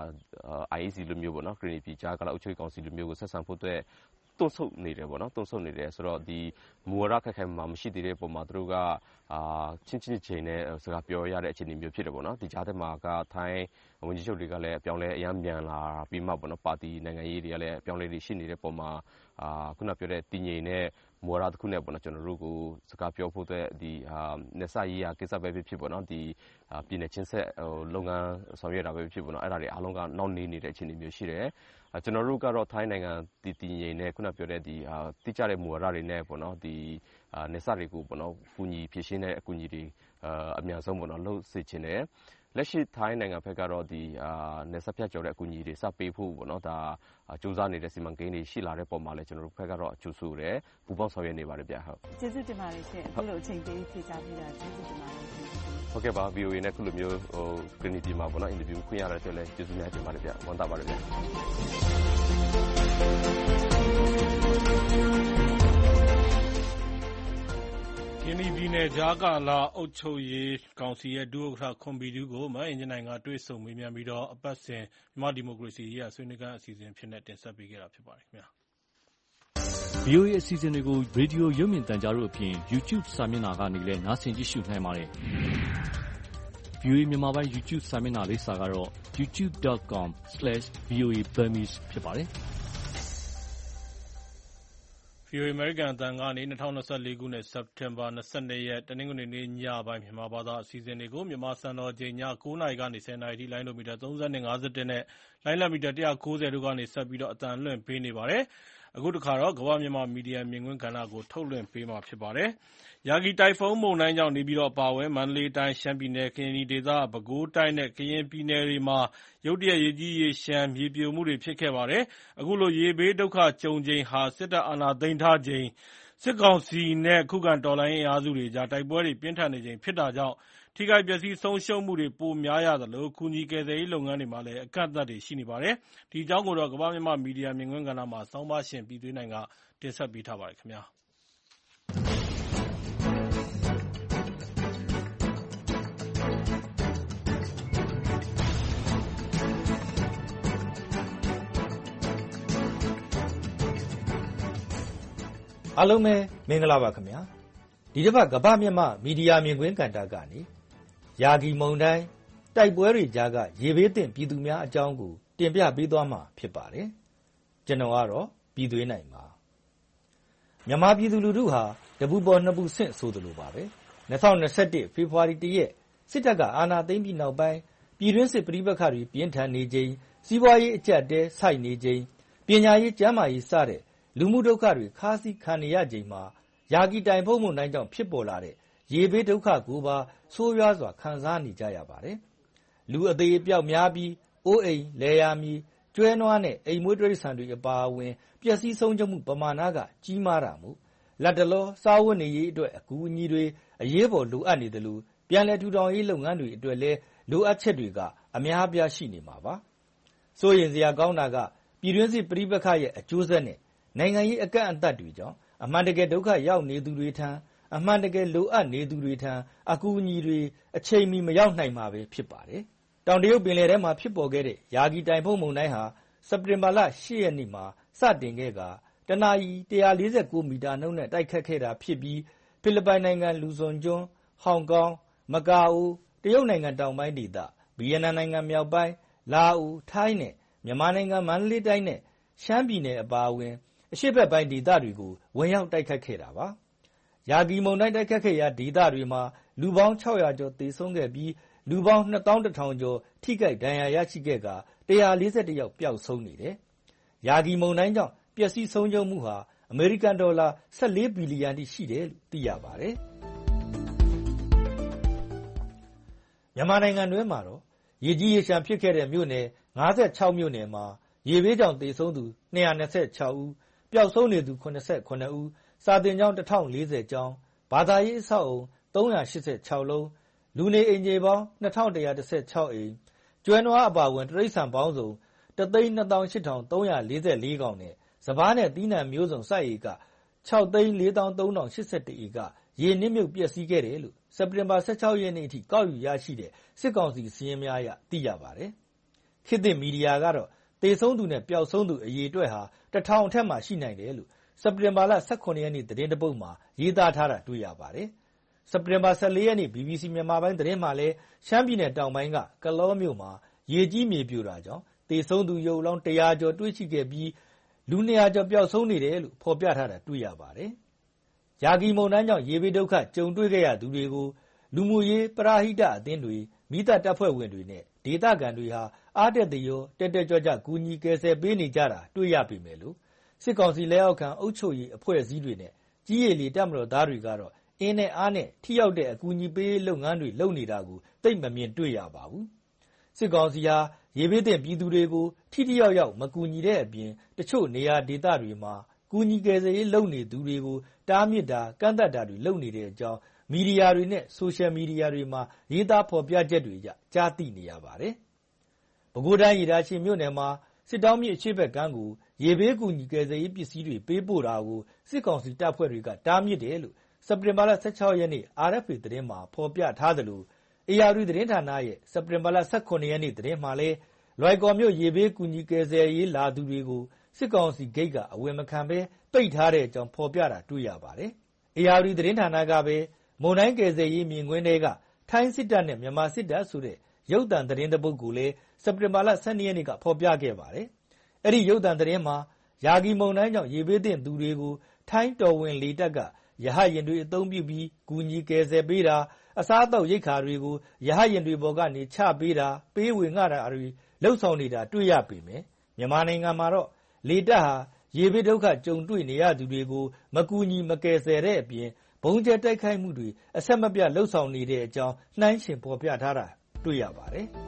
IEC လိုမျိုးပေါ့နော် KNP ဂျာကာလာအုပ်ချုပ်ရေးကောင်စီလိုမျိုးကိုဆက်ဆံဖို့အတွက်တွန့်ဆုတ်နေတယ်ပေါ့နော်တွန့်ဆုတ်နေတယ်ဆိုတော့ဒီမူဝါဒခက်ခဲမှမရှိသေးတဲ့ပုံမှာသူတို့ကချင်းချင်းနဲ့စကားပြောရတဲ့အခြေအနေမျိုးဖြစ်တယ်ပေါ့နော်ဒီကြားထဲမှာကထိုင်းဝန်ကြီးချုပ်တွေကလည်းအပြောင်းလဲအများမြန်လာပြီးမှပေါ့နော်ပါတီနိုင်ငံရေးတွေကလည်းအပြောင်းလဲတွေရှိနေတဲ့ပုံမှာခုနပြောတဲ့တည်ငြိမ်တဲ့မူဝါဒတစ်ခုနဲ့ပေါ့နော်ကျွန်တော်တို့ကိုစကားပြောဖို့အတွက်ဒီနေစာရေးရာကိစ္စပဲဖြစ်ပေါ့နော်ဒီပြည်နယ်ချင်းဆက်လုပ်ငန်းဆောင်ရွက်တာပဲဖြစ်ပေါ့နော်အဲ့ဒါတွေအားလုံးကနောက်နေနေတဲ့အခြေအနေမျိုးရှိတယ်ကျွန်တော်တို့ကတော့ထိုင်းနိုင်ငံတည်ငြိမ်တဲ့ခုနပြောတဲ့ဒီတိကျတဲ့မူဝါဒတွေနဲ့ပေါ့နော်ဒီနေစာတွေကိုပေါ့နော်ကူညီဖြည့်ရှင်းတဲ့အကူအညီတွေအများဆုံးပေါ့နော်လှုပ်စေချင်တယ်လက်ရှိထိုင်းနိုင်ငံဘက်ကတော့ဒီနေဆက်ဖြတ်ကျော်တဲ့အကူအညီတွေစပေးဖို့ပေါ့နော်ဒါစူးစမ်းနေတဲ့စီမံကိန်းတွေရှိလာတဲ့ပုံမှာလည်းကျွန်တော်တို့ဘက်ကတော့အကျိုးဆိုတယ်ပူပေါင်းဆောင်ရွက်နေပါတယ်ဗျဟုတ်ကျေးဇူးတင်ပါတယ်ရှင်အခုလိုအချိန်ပေးဖြေကြားပေးတာကျေးဇူးတင်ပါတယ်ရှင်ဟုတ်ကဲ့ပါ VOA နဲ့ခုလိုမျိုးcommunity မှာပေါ့နော် interview ခွင့်ရတဲ့အတွက်လည်းကျေးဇူးများတင်ပါတယ်ဗျဝန်တာပါတယ်ဗျ KNP နဲ့ဂျာကာလာအုပ်ချုပ်ရေးကောင်စီရဲ့ဒုဥက္ကဋ္ဌခွန်ဘီတူကိုအင်ဂျင်နိုင်ကတွေ့ဆုံမေးမြန်းပြီးတော့အပတ်စဉ်မြန်မာဒီမိုကရေစီရေးဆွေးနွေးခန်းအစီအစဉ်ဖြစ်နေတင်ဆက်ပေးခဲ့တာဖြစ်ပါတယ်ခင်ဗျာ VOA အစီအစဉ်တွေကိုရေဒီယိုရုပ်မြင်သံကြားတို့အပြင် YouTube စာမျက်နှာကနေလည်းနားဆင်ကြည့်ရှုနိုင်ပါတယ်။ VOA မြန်မာပိုင်း YouTube စာမျက်နှာလိပ်စာကတော့ youtube.com/voaburmese ဖြစ်ပါတယ်။ VOA အမေရိကန်အသံကနေ2024ခုနှစ်စက်တင်ဘာ22ရက်တနင်္ဂနွေနေ့ညပိုင်းမြန်မာဘာသာအစီအစဉ်တွေကိုမြန်မာစံတော်ချိန်ည9:00နာရီကနေ10:00နာရီထိလိုင်းဒိုမီတာ32 51နဲ့လိုင်းလံမီတာ190တို့ကနေဆက်ပြီးအသံလွှင့်ပေးနေပါတယ်။အခုတခါတော့ကမ္ဘာမြန်မာမီဒီယာမြင်ကွင်းကဏ္ဍကိုထုတ်လွှင့်ပေးမှာဖြစ်ပါတယ်။ယာဂီတိုင်ဖုန်းမုန်တိုင်းကြောင့်နေပြည်တော်အပါအဝင်မန္တလေးတိုင်းရှမ်းပြည်နယ်ကရင်နီဒေသပဲခူးတိုင်းနဲ့ကရင်ပြည်နယ်တွေမှာရုတ်တရက်ရေကြီးရေလျှံမြေပြိုမှုတွေဖြစ်ခဲ့ပါတယ်။အခုလိုရေဘေးဒုက္ခကြုံချိန်ဟာစစ်တပ်အာဏာသိမ်းထားချိန်စစ်ကောင်စီနဲ့ခုခံတော်လှန်ရေးအင်အားစုတွေကြားတိုက်ပွဲတွေပြင်းထန်နေချိန်ဖြစ်တာကြောင့်ထိခိုက်ပျက်စီးဆုံးရှုံးမှုတွေပိုများရသလိုကူညီကယ်ဆယ်ရေးလုပ်ငန်းတွေမှာလည်းအကန့်အသတ်တွေရှိနေပါတယ်။ဒီအကြောင်းကိုတော့ကမ္ဘာမြန်မာမီဒီယာမြင်ကွင်းကဏ္ဍမှာဆောင်းပါးရှင်ပြည်သွေးနိုင်ကတင်ဆက်ပေးထားပါတယ်ခင်ဗျာ။အားလုံးပဲမင်္ဂလာပါခင်ဗျာဒီတစ်ပတ်ကမ္ဘာမြန်မာမီဒီယာမြင်ကွင်းကဏ္ဍကနေယာဂီမုန်တိုင်းတိုက်ပွဲတွေကြားကရေဘေးသင့်ပြည်သူများအကြောင်းကိုတင်ပြပေးသွားမှာဖြစ်ပါတယ်ကျွန်တော်ကတော့ပြည်သွေးနိုင်ပါမြန်မာပြည်သူလူထုဟာတပူပေါ်နှစ်ပူဆင့်ဆိုသလိုပါပဲ2021ဖေဖော်ဝါရီ1ရက်စစ်တပ်ကအာဏာသိမ်းပြီးနောက်ပိုင်းပြည်တွင်းစစ်ပဋိပက္ခတွေပြင်းထန်နေချိန်စီးပွားရေးအကျပ်တဲဆိုက်နေချိန်ပညာရေးကျန်းမာရေးစတဲ့လူမှုဒုက္ခတွေခါးစည်းခံနေရချိန်မှာယာဂီတိုင်ဖုန်းမုန်တိုင်းကြောင့်ဖြစ်ပေါ်လာတဲ့ရေဘေးဒုက္ခကိုပါဆိုးရွားစွာခံစားနေကြရပါတယ်။လူအသေးအပြောက်များပြီးအိုးအိမ်လဲရမီကျွဲနွားနဲ့အိမ်မွေးတိရစ္ဆာန်တွေအပါအဝင်ပျက်စီးဆုံးရှုံးမှုပမာဏကကြီးမားတာမို့လက်တလောစားဝတ်နေရေးအတွက်အကူအညီတွေအရေးပေါ်လိုအပ်နေတယ်လို့ပြန်လည်ထူထောင်ရေးလုပ်ငန်းတွေအတွက်လည်းလိုအပ်ချက်တွေကအများအပြားရှိနေမှာပါ။စိုးရိမ်စရာကောင်းတာကပြည်တွင်းစစ်ပဋိပက္ခရဲ့အကျိုးဆက်နဲ့နိုင်ငံရေးအကန့်အသတ်တွေကြောင့်အမှန်တကယ်ဒုက္ခရောက်နေသူတွေထံအမှန်တကယ်လိုအပ်နေသူတွေထံအကူအညီတွေအချိန်မီမရောက်နိုင်မှာပဲဖြစ်ပါတယ်။တောင်တရုတ်ပင်လယ်ထဲမှာဖြစ်ပေါ်ခဲ့တဲ့ယာဂီတိုင်ဖုန်းမုန်တိုင်းဟာစက်တင်ဘာလ10ရက်နေ့မှာစတင်ခဲ့ကတနာရီ149မီတာနှုန်းနဲ့တိုက်ခတ်ခဲ့တာဖြစ်ပြီးဖိလစ်ပိုင်နိုင်ငံလူဇွန်ကျွန်းဟောင်ကောင်မကာအိုတရုတ်နိုင်ငံတောင်ပိုင်းဒေသဗီယက်နမ်နိုင်ငံမြောက်ပိုင်းလာအိုထိုင်းနဲ့မြန်မာနိုင်ငံမန္တလေးတိုင်းနဲ့ရှမ်းပြည်နယ်အပါအဝင်အရှေ့ဘက်ပိုင်းဒေသတွေကိုဝင်ရောက်တိုက်ခတ်ခဲ့တာပါ။ယာဂီမုန်တိုင်းတိုက်ခတ်ခဲ့ရာဒေသတွေမှာလူပေါင်း600ကျော်သေဆုံးခဲ့ပြီးလူပေါင်း2100ကျော်ထိခိုက်ဒဏ်ရာရရှိခဲ့က141ယောက်ပျောက်ဆုံးနေတယ်။ယာဂီမုန်တိုင်းကြောင့်ပျက်စီးဆုံးရှုံးမှုဟာအမေရိကန်ဒေါ်လာ14ဘီလီယံထိရှိတယ်လို့သိရပါတယ်။မြန်မာနိုင်ငံတွင်းမှာတော့ရေကြီးရေလျှံဖြစ်ခဲ့တဲ့မြို့နယ်56မြို့နယ်မှာရေဘေးကြောင့်သေဆုံးသူ226ဦးပျောက်ဆုံးနေသူ89ဦးစာသင်ကျောင်း1040ကျောင်းဘာသာရေးအဆောက်အုံ386လုံးလူနေအိမ်ခြေပေါင်း2116အိမ်ကျွဲနွားအပါအဝင်တိရစ္ဆာန်ပေါင်းစုံ128,344 ကောင်နဲ့စပါးနဲ့သီးနှံမျိုးစုံစိုက်ဧက6,43,081 ဧကရေနစ်မြုပ်ပျက်စီးခဲ့တယ်လို့စက်တင်ဘာ16ရက်နေ့အထိကောက်ယူရရှိတဲ့စစ်ကောင်စီစာရင်းများအရသိရပါတယ်။ခေတ်သစ်မီဒီယာကတော့သေဆုံးသူနဲ့ပျောက်ဆုံးသူအရေအတွက်ဟာ1000အထက်မှရှိနိုင်တယ်လို့စက်တင်ဘာလ18ရက်နေ့သတင်းတပုတ်မှာရေးသားထားတာတွေ့ရပါတယ်။စက်တင်ဘာ14ရက်နေ့ BBC မြန်မာပိုင်းသတင်းမှာလည်းရှမ်းပြည်နယ်တောင်ပိုင်းကကလောမြို့မှာရေကြီးမြေပြိုတာကြောင့်သေဆုံးသူရုပ်လောင်း100ကျော်တွေ့ရှိခဲ့ပြီးလူ200ကျော်ပျောက်ဆုံးနေတယ်လို့ဖော်ပြထားတာတွေ့ရပါတယ်။ယာဂီမုန်တိုင်းကြောင့်ရေဘေးဒုက္ခကြုံတွေ့ခဲ့ရသူတွေကိုလူမှုရေးပရဟိတအသင်းတွေမိသားတပ်ဖွဲ့ဝင်တွေနဲ့ဒေသခံတွေဟာအားတက်သရောတက်ကြွကြကူညီကယ်ဆယ်ပေးနေကြတာတွေ့ရပေမဲ့လို့စစ်ကောင်စီလက်အောက်ခံအုပ်ချုပ်ရေးအဖွဲ့အစည်းတွေနဲ့ကြီးရည်လီတပ်မတော်သားတွေကတော့အင်းနဲ့အားနဲ့ထိရောက်တဲ့အကူအညီပေးလုပ်ငန်းတွေလုပ်နေတာကိုသိပ်မမြင်တွေ့ရပါဘူး။စစ်ကောင်စီဟာရေဘေးသင့်ပြည်သူတွေကိုထိထိရောက်ရောက်မကူညီတဲ့အပြင်တချို့နေရာဒေသတွေမှာကူညီကယ်ဆယ်ရေးလုပ်နေသူတွေကိုတားမြစ်တာကန့်သတ်တာတွေလုပ်နေတဲ့အကြောင်းမီဒီယာတွေနဲ့ဆိုရှယ်မီဒီယာတွေမှာရေးသားဖော်ပြချက်တွေကြားသိနေရပါတယ်။ပဲခူးတိုင်းရေတာရှည်မြို့နယ်မှာစစ်တောင်းမြစ်အရှိတ်ဘက်ကမ်းကိုရေဘေးကူညီကယ်ဆယ်ရေးပစ္စည်းတွေပေးပို့တာကိုစစ်ကောင်စီတပ်ဖွဲ့တွေကတားမြစ်တယ်လို့စက်တင်ဘာလ16ရက်နေ့ RFA သတင်းမှာဖော်ပြထားသလို AR သတင်းဌာနရဲ့စက်တင်ဘာလ18ရက်နေ့သတင်းမှာလည်းလွိုင်ကော်မြို့ရေဘေးကူညီကယ်ဆယ်ရေးလာသူတွေကိုစစ်ကောင်စီဂိတ်ကအဝင်မခံဘဲပိတ်ထားတဲ့အကြောင်းဖော်ပြတာတွေ့ရပါတယ်။ AR သတင်းဌာနကပဲမုန်တိုင်းကယ်ဆယ်ရေးမြင်ကွင်းတွေကထိုင်းစစ်တပ်နဲ့မြန်မာစစ်တပ်ဆိုတဲ့ရုပ်သံသတင်းတစ်ပုဒ်ကိုလည်းစက်တင်ဘာလ12ရက်နေ့ကဖော်ပြခဲ့ပါတယ်။အဲ့ဒီရုပ်သံသတင်းမှာယာဂီမုန်တိုင်းကြောင့်ရေဘေးသင့်သူတွေကိုထိုင်းတော်ဝင်လေတပ်ကရဟတ်ယာဉ်တွေအသုံးပြုပြီးကူညီကယ်ဆယ်ပေးတာအစားအသောက်ရိက္ခာတွေကိုရဟတ်ယာဉ်တွေပေါ်ကနေချပေးတာပေးဝေငှတာတွေလှုပ်ဆောင်နေတာတွေ့ရပေမယ့်မြန်မာနိုင်ငံမှာတော့လေတပ်ဟာရေဘေးဒုက္ခကြုံတွေ့နေရသူတွေကိုမကူညီမကယ်ဆယ်တဲ့အပြင်ဘုံကျဲတိုက်ခိုက်မှုတွေအဆက်မပြတ်လှုပ်ဆောင်နေတဲ့အကြောင်းနှိုင်းယှဉ်ဖော်ပြထားတာတွေ့ရပါတယ်။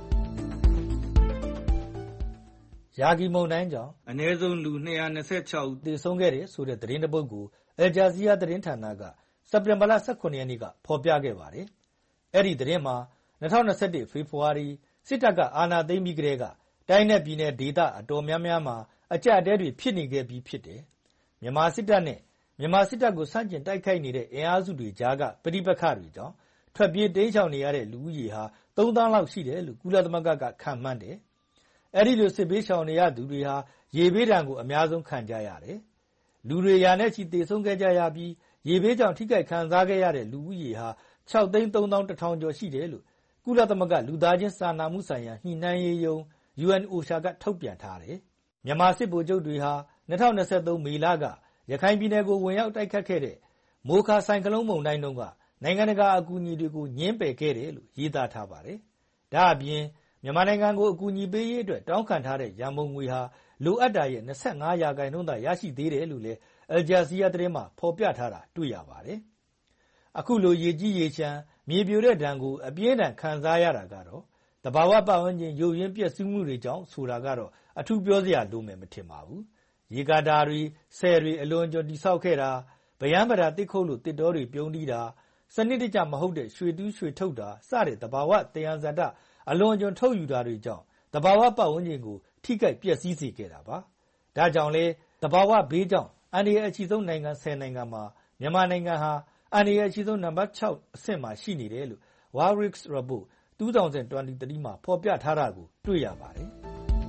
ယာဂီမုန်တိုင်းကြောင့်အနည်းဆုံးလူ226ဦးသေဆုံးခဲ့တယ်ဆိုတဲ့သတင်းတစ်ပုဒ်ကိုအယ်ဂျာဇီးယားသတင်းဌာနကစက်တင်ဘာလ18ရက်နေ့ကဖော်ပြခဲ့ပါတယ်။အဲ့ဒီသတင်းမှာ2021ဖေဖော်ဝါရီစစ်တပ်ကအာဏာသိမ်းပြီးကတည်းကတိုင်းနဲ့ပြည်နယ်ဒေသအတော်များများမှာအကြအတဲတွေဖြစ်နေခဲ့ပြီးဖြစ်တယ်။မြန်မာစစ်တပ်နဲ့မြန်မာစစ်တပ်ကိုဆန့်ကျင်တိုက်ခိုက်နေတဲ့အင်အားစုတွေကြားကပဋိပက္ခတွေကြောင့်ထွက်ပြေးတိမ်းရှောင်နေရတဲ့လူဦးရေဟာ3 သန်းလောက်ရှိတယ်လို့ကုလသမဂ္ဂကခန့်မှန်းတယ်။အဲ့ဒီလိုစစ်ဘေးရှောင်နေရသူတွေဟာရေဘေးဒဏ်ကိုအများဆုံးခံကြရတယ်။လူတွေရာနဲ့ချီသေဆုံးခဲ့ကြရပြီးရေဘေးကြောင့်ထိခိုက်ခံစားခဲ့ရတဲ့လူဦးရေဟာ6,310,000 ကျော်ရှိတယ်လို့ကုလသမဂ္ဂလူသားချင်းစာနာမှုဆိုင်ရာညှိနှိုင်းရေးရုံး UNOCHA ကထုတ်ပြန်ထားတယ်။မြန်မာစစ်ဗိုလ်ချုပ်တွေဟာ2023မေလကရခိုင်ပြည်နယ်ကိုဝင်ရောက်တိုက်ခတ်ခဲ့တဲ့မိုခါဆိုင်ကလုန်းမုန်တိုင်းတုန်းကနိုင်ငံတကာအကူအညီတွေကိုညှင်းပယ်ခဲ့တယ်လို့ရေးသားထားပါတယ်။ဒါအပြင်မြန်မာနိုင်ငံကိုအကူအညီပေးရေးအတွက်တောင်းခံထားတဲ့ရန်ပုံငွေဟာလိုအပ်တာရဲ့25%သာရရှိသေးတယ်လို့လည်းအယ်ဂျာဇီးယားသတင်းမှာဖော်ပြထားတာတွေ့ရပါတယ်။အခုလိုရေကြီးရေရှမ်းမြေပြိုတဲ့ဒဏ်ကိုအပြင်းထန်ခံစားရတာကတော့တဘာဝပတ်ဝန်းကျင်ရုပ်ရင်းပျက်စီးမှုတွေကြောင့်ဆိုတာကတော့အထူးပြောစရာလိုမယ်မထင်ပါဘူး။ရေကာတာတွေဆယ်တွေအလွန်ကျော်တိဆောက်ခဲ့တာဗယံပရာတစ်ခုတ်လို့တစ်တော်တွေပြုံးတီးတာစနစ်တကျမဟုတ်တဲ့ရွှေတူးရွှေထုတ်တာစတဲ့တဘာဝတရားဇာတအလွန်ကျော်ထုတ်ယူတာတွေကြောင့်တဘာဝပတ်ဝန်းကျင်ကိုထိခိုက်ပျက်စီးစေခဲ့တာပါ။ဒါကြောင့်လဲတဘာဝဘေးကြောင့်အန္တရာယ်အကြီးဆုံးနိုင်ငံ10နိုင်ငံမှာမြန်မာနိုင်ငံဟာအန္တရာယ်အကြီးဆုံးနံပါတ်6အဆင့်မှာရှိနေတယ်လို့ World Risk Report 2023မှာဖော်ပြထားတာကိုတွေ့ရပါတယ်။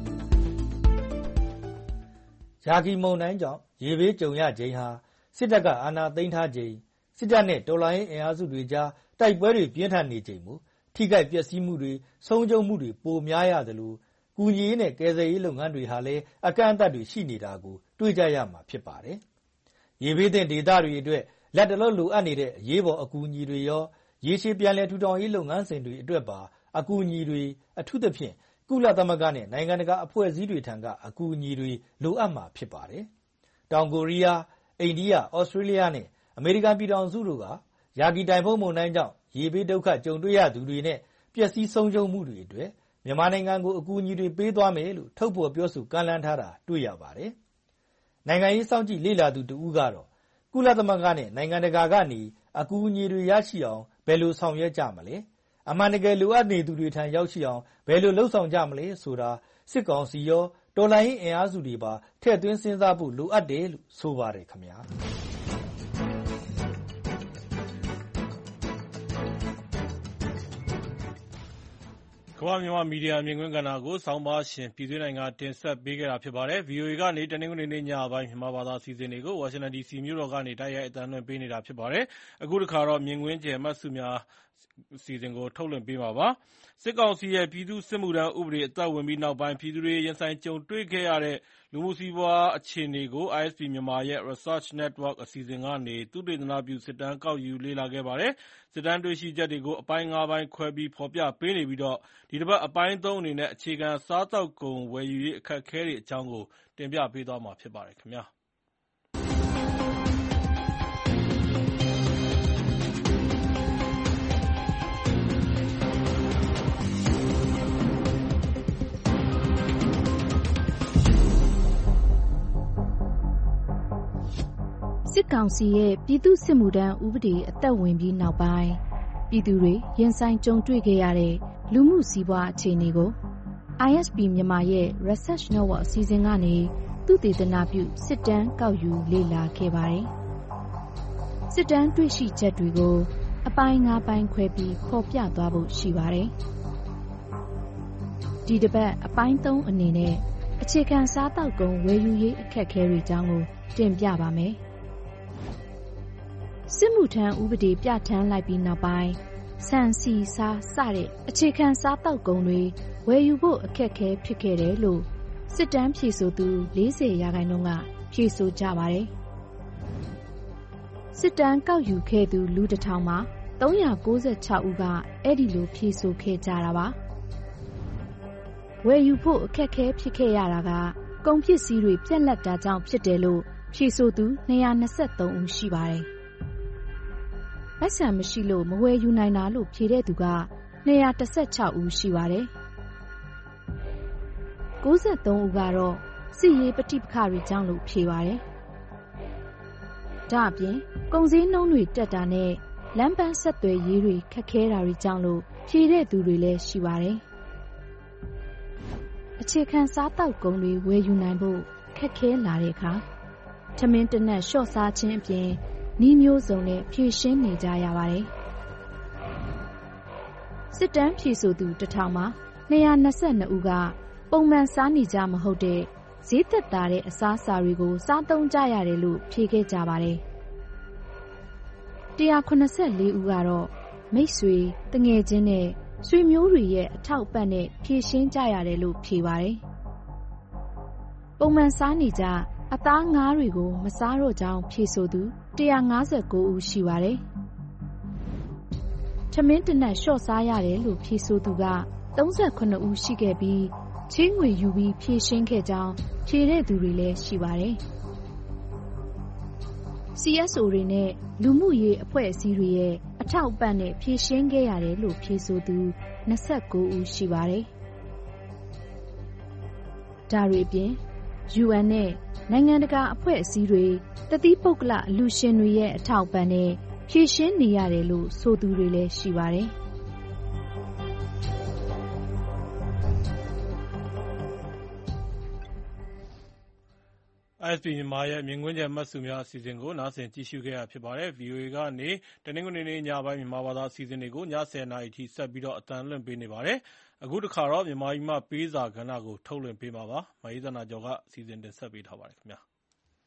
ယာဂီမုန်တိုင်းကြောင့်ရေဘေးကြုံရခြင်းဟာစစ်တပ်ကအာဏာသိမ်းထားခြင်းစစ်တပ်နဲ့တော်လှန်ရေးအင်အားစုတွေကြားတိုက်ပွဲတွေပြင်းထန်နေခြင်းမို့ထိခိုက်ပျက်စီးမှုတွေဆုံးရှုံးမှုတွေပိုများရတယ်လို့ကူညီရေးနဲ့ကယ်ဆယ်ရေးလုပ်ငန်းတွေဟာလည်းအကန့်အသတ်တွေရှိနေတာကိုတွေ့ကြရမှာဖြစ်ပါတယ်။ရေဘေးသင့်ဒေသတွေအတွက်လက်တလုံးလိုအပ်နေတဲ့အရေးပေါ်အကူအညီတွေရောရေရှည်ပြန်လည်ထူထောင်ရေးလုပ်ငန်းစဉ်တွေအတွက်ပါအကူအညီတွေအထူးသဖြင့်ကုလသမဂ္ဂနဲ့နိုင်ငံတကာအဖွဲ့အစည်းတွေထံကအကူအညီတွေလိုအပ်မှာဖြစ်ပါတယ်။တောင်ကိုရီးယား၊အိန္ဒိယ၊ဩစတြေးလျနဲ့အမေရိကန်ပြည်ထောင်စုတို့ကယာဂီတိုင်ဖုန်းမုန်တိုင်းကြောင့်ရေဘေးဒုက္ခကြုံတွေ့ရသူတွေနဲ့ပျက်စီးဆုံးရှုံးမှုတွေအတွက်မြန်မာနိုင်ငံကိုအကူအညီတွေပေးသွားမယ်လို့ထုတ်ဖော်ပြောဆိုကမ်းလှမ်းထားတာတွေ့ရပါတယ်။နိုင်ငံရေးစောင့်ကြည့်လေ့လာသူတဦးကတော့ကုလသမဂ္ဂနဲ့နိုင်ငံတကာကနေအကူအညီတွေရရှိအောင်ဘယ်လိုဆောင်ရွက်ကြမလဲ။အမှန်တကယ်လိုအပ်နေသူတွေထံရောက်ရှိအောင်ဘယ်လိုလှုပ်ဆောင်ကြမလဲဆိုတာစစ်ကောင်စီရောတော်လှန်ရေးအင်အားစုတွေပါထည့်သွင်းစဉ်းစားဖို့လိုအပ်တယ်လို့ဆိုပါတယ်ခင်ဗျာ။ကမ္ဘာမြန်မာမီဒီယာမြင်ကွင်းကဏ္ဍကိုဆောင်းပါရှင်ပြည်သွင်းနိုင်ငံတင်ဆက်ပေးခဲ့တာဖြစ်ပါတယ်။ VOA ကနေတနင်္ဂနွေနေ့ညပိုင်းမြန်မာဘာသာအစီအစဉ်တွေကိုဝါရှင်တန် DC မြို့တော်ကနေတိုက်ရိုက်အသံလွှင့်ပေးနေတာဖြစ်ပါတယ်။အခုတစ်ခါတော့မြင်ကွင်းကျယ်မှတ်စုများအစီအစဉ်ကိုထုတ်လွှင့်ပေးမှာပါ။စစ်ကောင်စီရဲ့ပြည်သူ့စစ်မှုထမ်းဥပဒေအသက်ဝင်ပြီးနောက်ပိုင်းပြည်သူတွေရင်ဆိုင်ကြုံတွေ့ခဲ့ရတဲ့လူမှုစီးပွားအခြေအနေကို ISP မြန်မာရဲ့ Research Network အစီအစဉ်ကနေသုတေသနပြုစစ်တမ်းကောက်ယူလေ့လာခဲ့ပါတယ်။စစ်တမ်းတွေ့ရှိချက်တွေကိုအပိုင်း5ပိုင်းခွဲပြီးဖော်ပြပေးနေပြီးဒီတစ်ပတ်အပိုင်း3အနေနဲ့အခြေခံစားသောက်ကုန်ဝယ်ယူရေးအခက်အခဲတွေအကြောင်းကိုတင်ပြပေးသွားမှာဖြစ်ပါတယ်ခင်ဗျာ။စစ်ကောင်စီရဲ့ပြည်သူ့စစ်မှုထမ်းဥပဒေအသက်ဝင်ပြီးနောက်ပိုင်းပြည်သူတွေရင်ဆိုင်ကြုံတွေ့ခဲ့ရတဲ့လူမှုစီးပွားအခြေအနေကို ISP မြန်မာရဲ့ Research Network အစီအစဉ်ကနေသုတေသနပြုစစ်တမ်းကောက်ယူလေ့လာခဲ့ပါတယ်။စစ်တမ်းတွေ့ရှိချက်တွေကိုအပိုင်း5ပိုင်းခွဲပြီးဖော်ပြသွားဖို့ရှိပါတယ်။ဒီတစ်ပတ်အပိုင်း3အနေနဲ့အခြေခံစားသောက်ကုန်ဝယ်ယူရေးအခက်အခဲတွေအကြောင်းကိုတင်ပြပါမယ်။စစ်မှုထမ်းဥပဒေပြဋ္ဌာန်းလိုက်ပြီးနောက်ပိုင်းဆန်စီစားစတဲ့အခြေခံစားသောက်ကုန်တွေဝယ်ယူဖို့အခက်အခဲဖြစ်ခဲ့တယ်လို့စစ်တမ်းဖြေဆိုသူ40%ကဖြေဆိုကြပါတယ်။စစ်တမ်းကောက်ယူခဲ့သူလူတစ်ထောင်မှာ396ဦးကအဲ့ဒီလိုဖြေဆိုခဲ့ကြတာပါဝယ်ယူဖို့အခက်အခဲဖြစ်ခဲ့ရတာကကုန်ပစ္စည်းတွေပြက်လက်တာကြောင့်ဖြစ်တယ်လို့ဖြေဆိုသူ223ဦးရှိပါတယ်ပိုက်ဆံမရှိလို့မဝယ်ယူနိုင်တာလို့ဖြေတဲ့သူက216ဦးရှိပါတယ်93ဦးကတော့စစ်ရေးပဋိပက္ခတွေကြောင့်လို့ဖြေပါတယ်ဒါအပြင်ကုန်စည်နှုန်းတွေတက်တာနဲ့လမ်းပန်းဆက်သွယ်ရေးတွေခက်ခဲတာတွေကြောင့်လို့ဖြေတဲ့သူတွေလည်းရှိပါတယ်အခြေခံစားတောက်ကုန်တွေဝယ်ယူနိုင်ဖို့ခက်ခဲလာတဲ့အခါထမင်းတနက်လျှော့စားခြင်းအပြင်နှီးမျိုးစုံနဲ့ဖြည့်ရှင်းနေကြရပါတယ်စစ်တမ်းဖြည့်ဆိုသူတစ်ထောင်မှာ222ဦးကပုံမှန်စားနေကြမဟုတ်တဲ့ဈေးသက်သာတဲ့အစားအစာတွေကိုစားသုံးကြရတယ်လို့ဖြေခဲ့ကြပါတယ်184ဦးကတော့မိတ်ဆွေတငယ်ချင်းနဲ့ဆွေမျိုးတွေရဲ့အထောက်အပံ့နဲ့ဖြည့်ရှင်းကြရတယ်လို့ဖြေပါတယ်ပုံမှန်စားနေကြအသားငါးတွေကိုမစားတော့ကြောင်းဖြေဆိုသူ159ဦးရှိပါတယ်ထမင်းတနက်လျှော့စားရတယ်လို့ဖြေဆိုသူက38ဦးရှိခဲ့ပြီးချင်းငွေယူပြီးဖြည့်ရှင်းခဲ့ကြောင်းဖြေတဲ့သူတွေလည်းရှိပါတယ်CSO တွေနဲ့လူမှုရေးအဖွဲ့အစည်းတွေရဲ့အထောက်အပံ့နဲ့ဖြည့်ရှင်းခဲ့ရတယ်လို့ဖြေဆိုသူ29ဦးရှိပါတယ်ဒါတွေအပြင် UN နဲ့နိုင်ငံတကာအဖွဲ့အစည်းတွေတတိပုဂ္ဂလအလှူရှင်တွေရဲ့အထောက်အပံ့နဲ့ဖြည့်ရှင်းနေရတယ်လို့ဆိုသူတွေလည်းရှိပါတယ် ISP မြန်မာရဲ့မြင်ကွင်းချက်မှတ်စုများအစီအစဉ်ကိုနားဆင်ကြည့်ရှုခဲ့ရဖြစ်ပါတယ်။ VOA ကနေတနင်္ဂနွေနေ့ညပိုင်းမြန်မာဘာသာအစီအစဉ်တွေကိုည10:00 နာရီအထိဆက်ပြီးတော့အသံလွှင့်ပေးနေပါတယ်။အခုတစ်ခါတော့မြန်မာပြည်မှပေးစာကဏ္ဍကိုထုတ်လွှင့်ပေးမှာပါ။မအေးသနာကျော်ကအစီအစဉ်တင်ဆက်ပေးထားပါတယ်ခင်ဗျာ။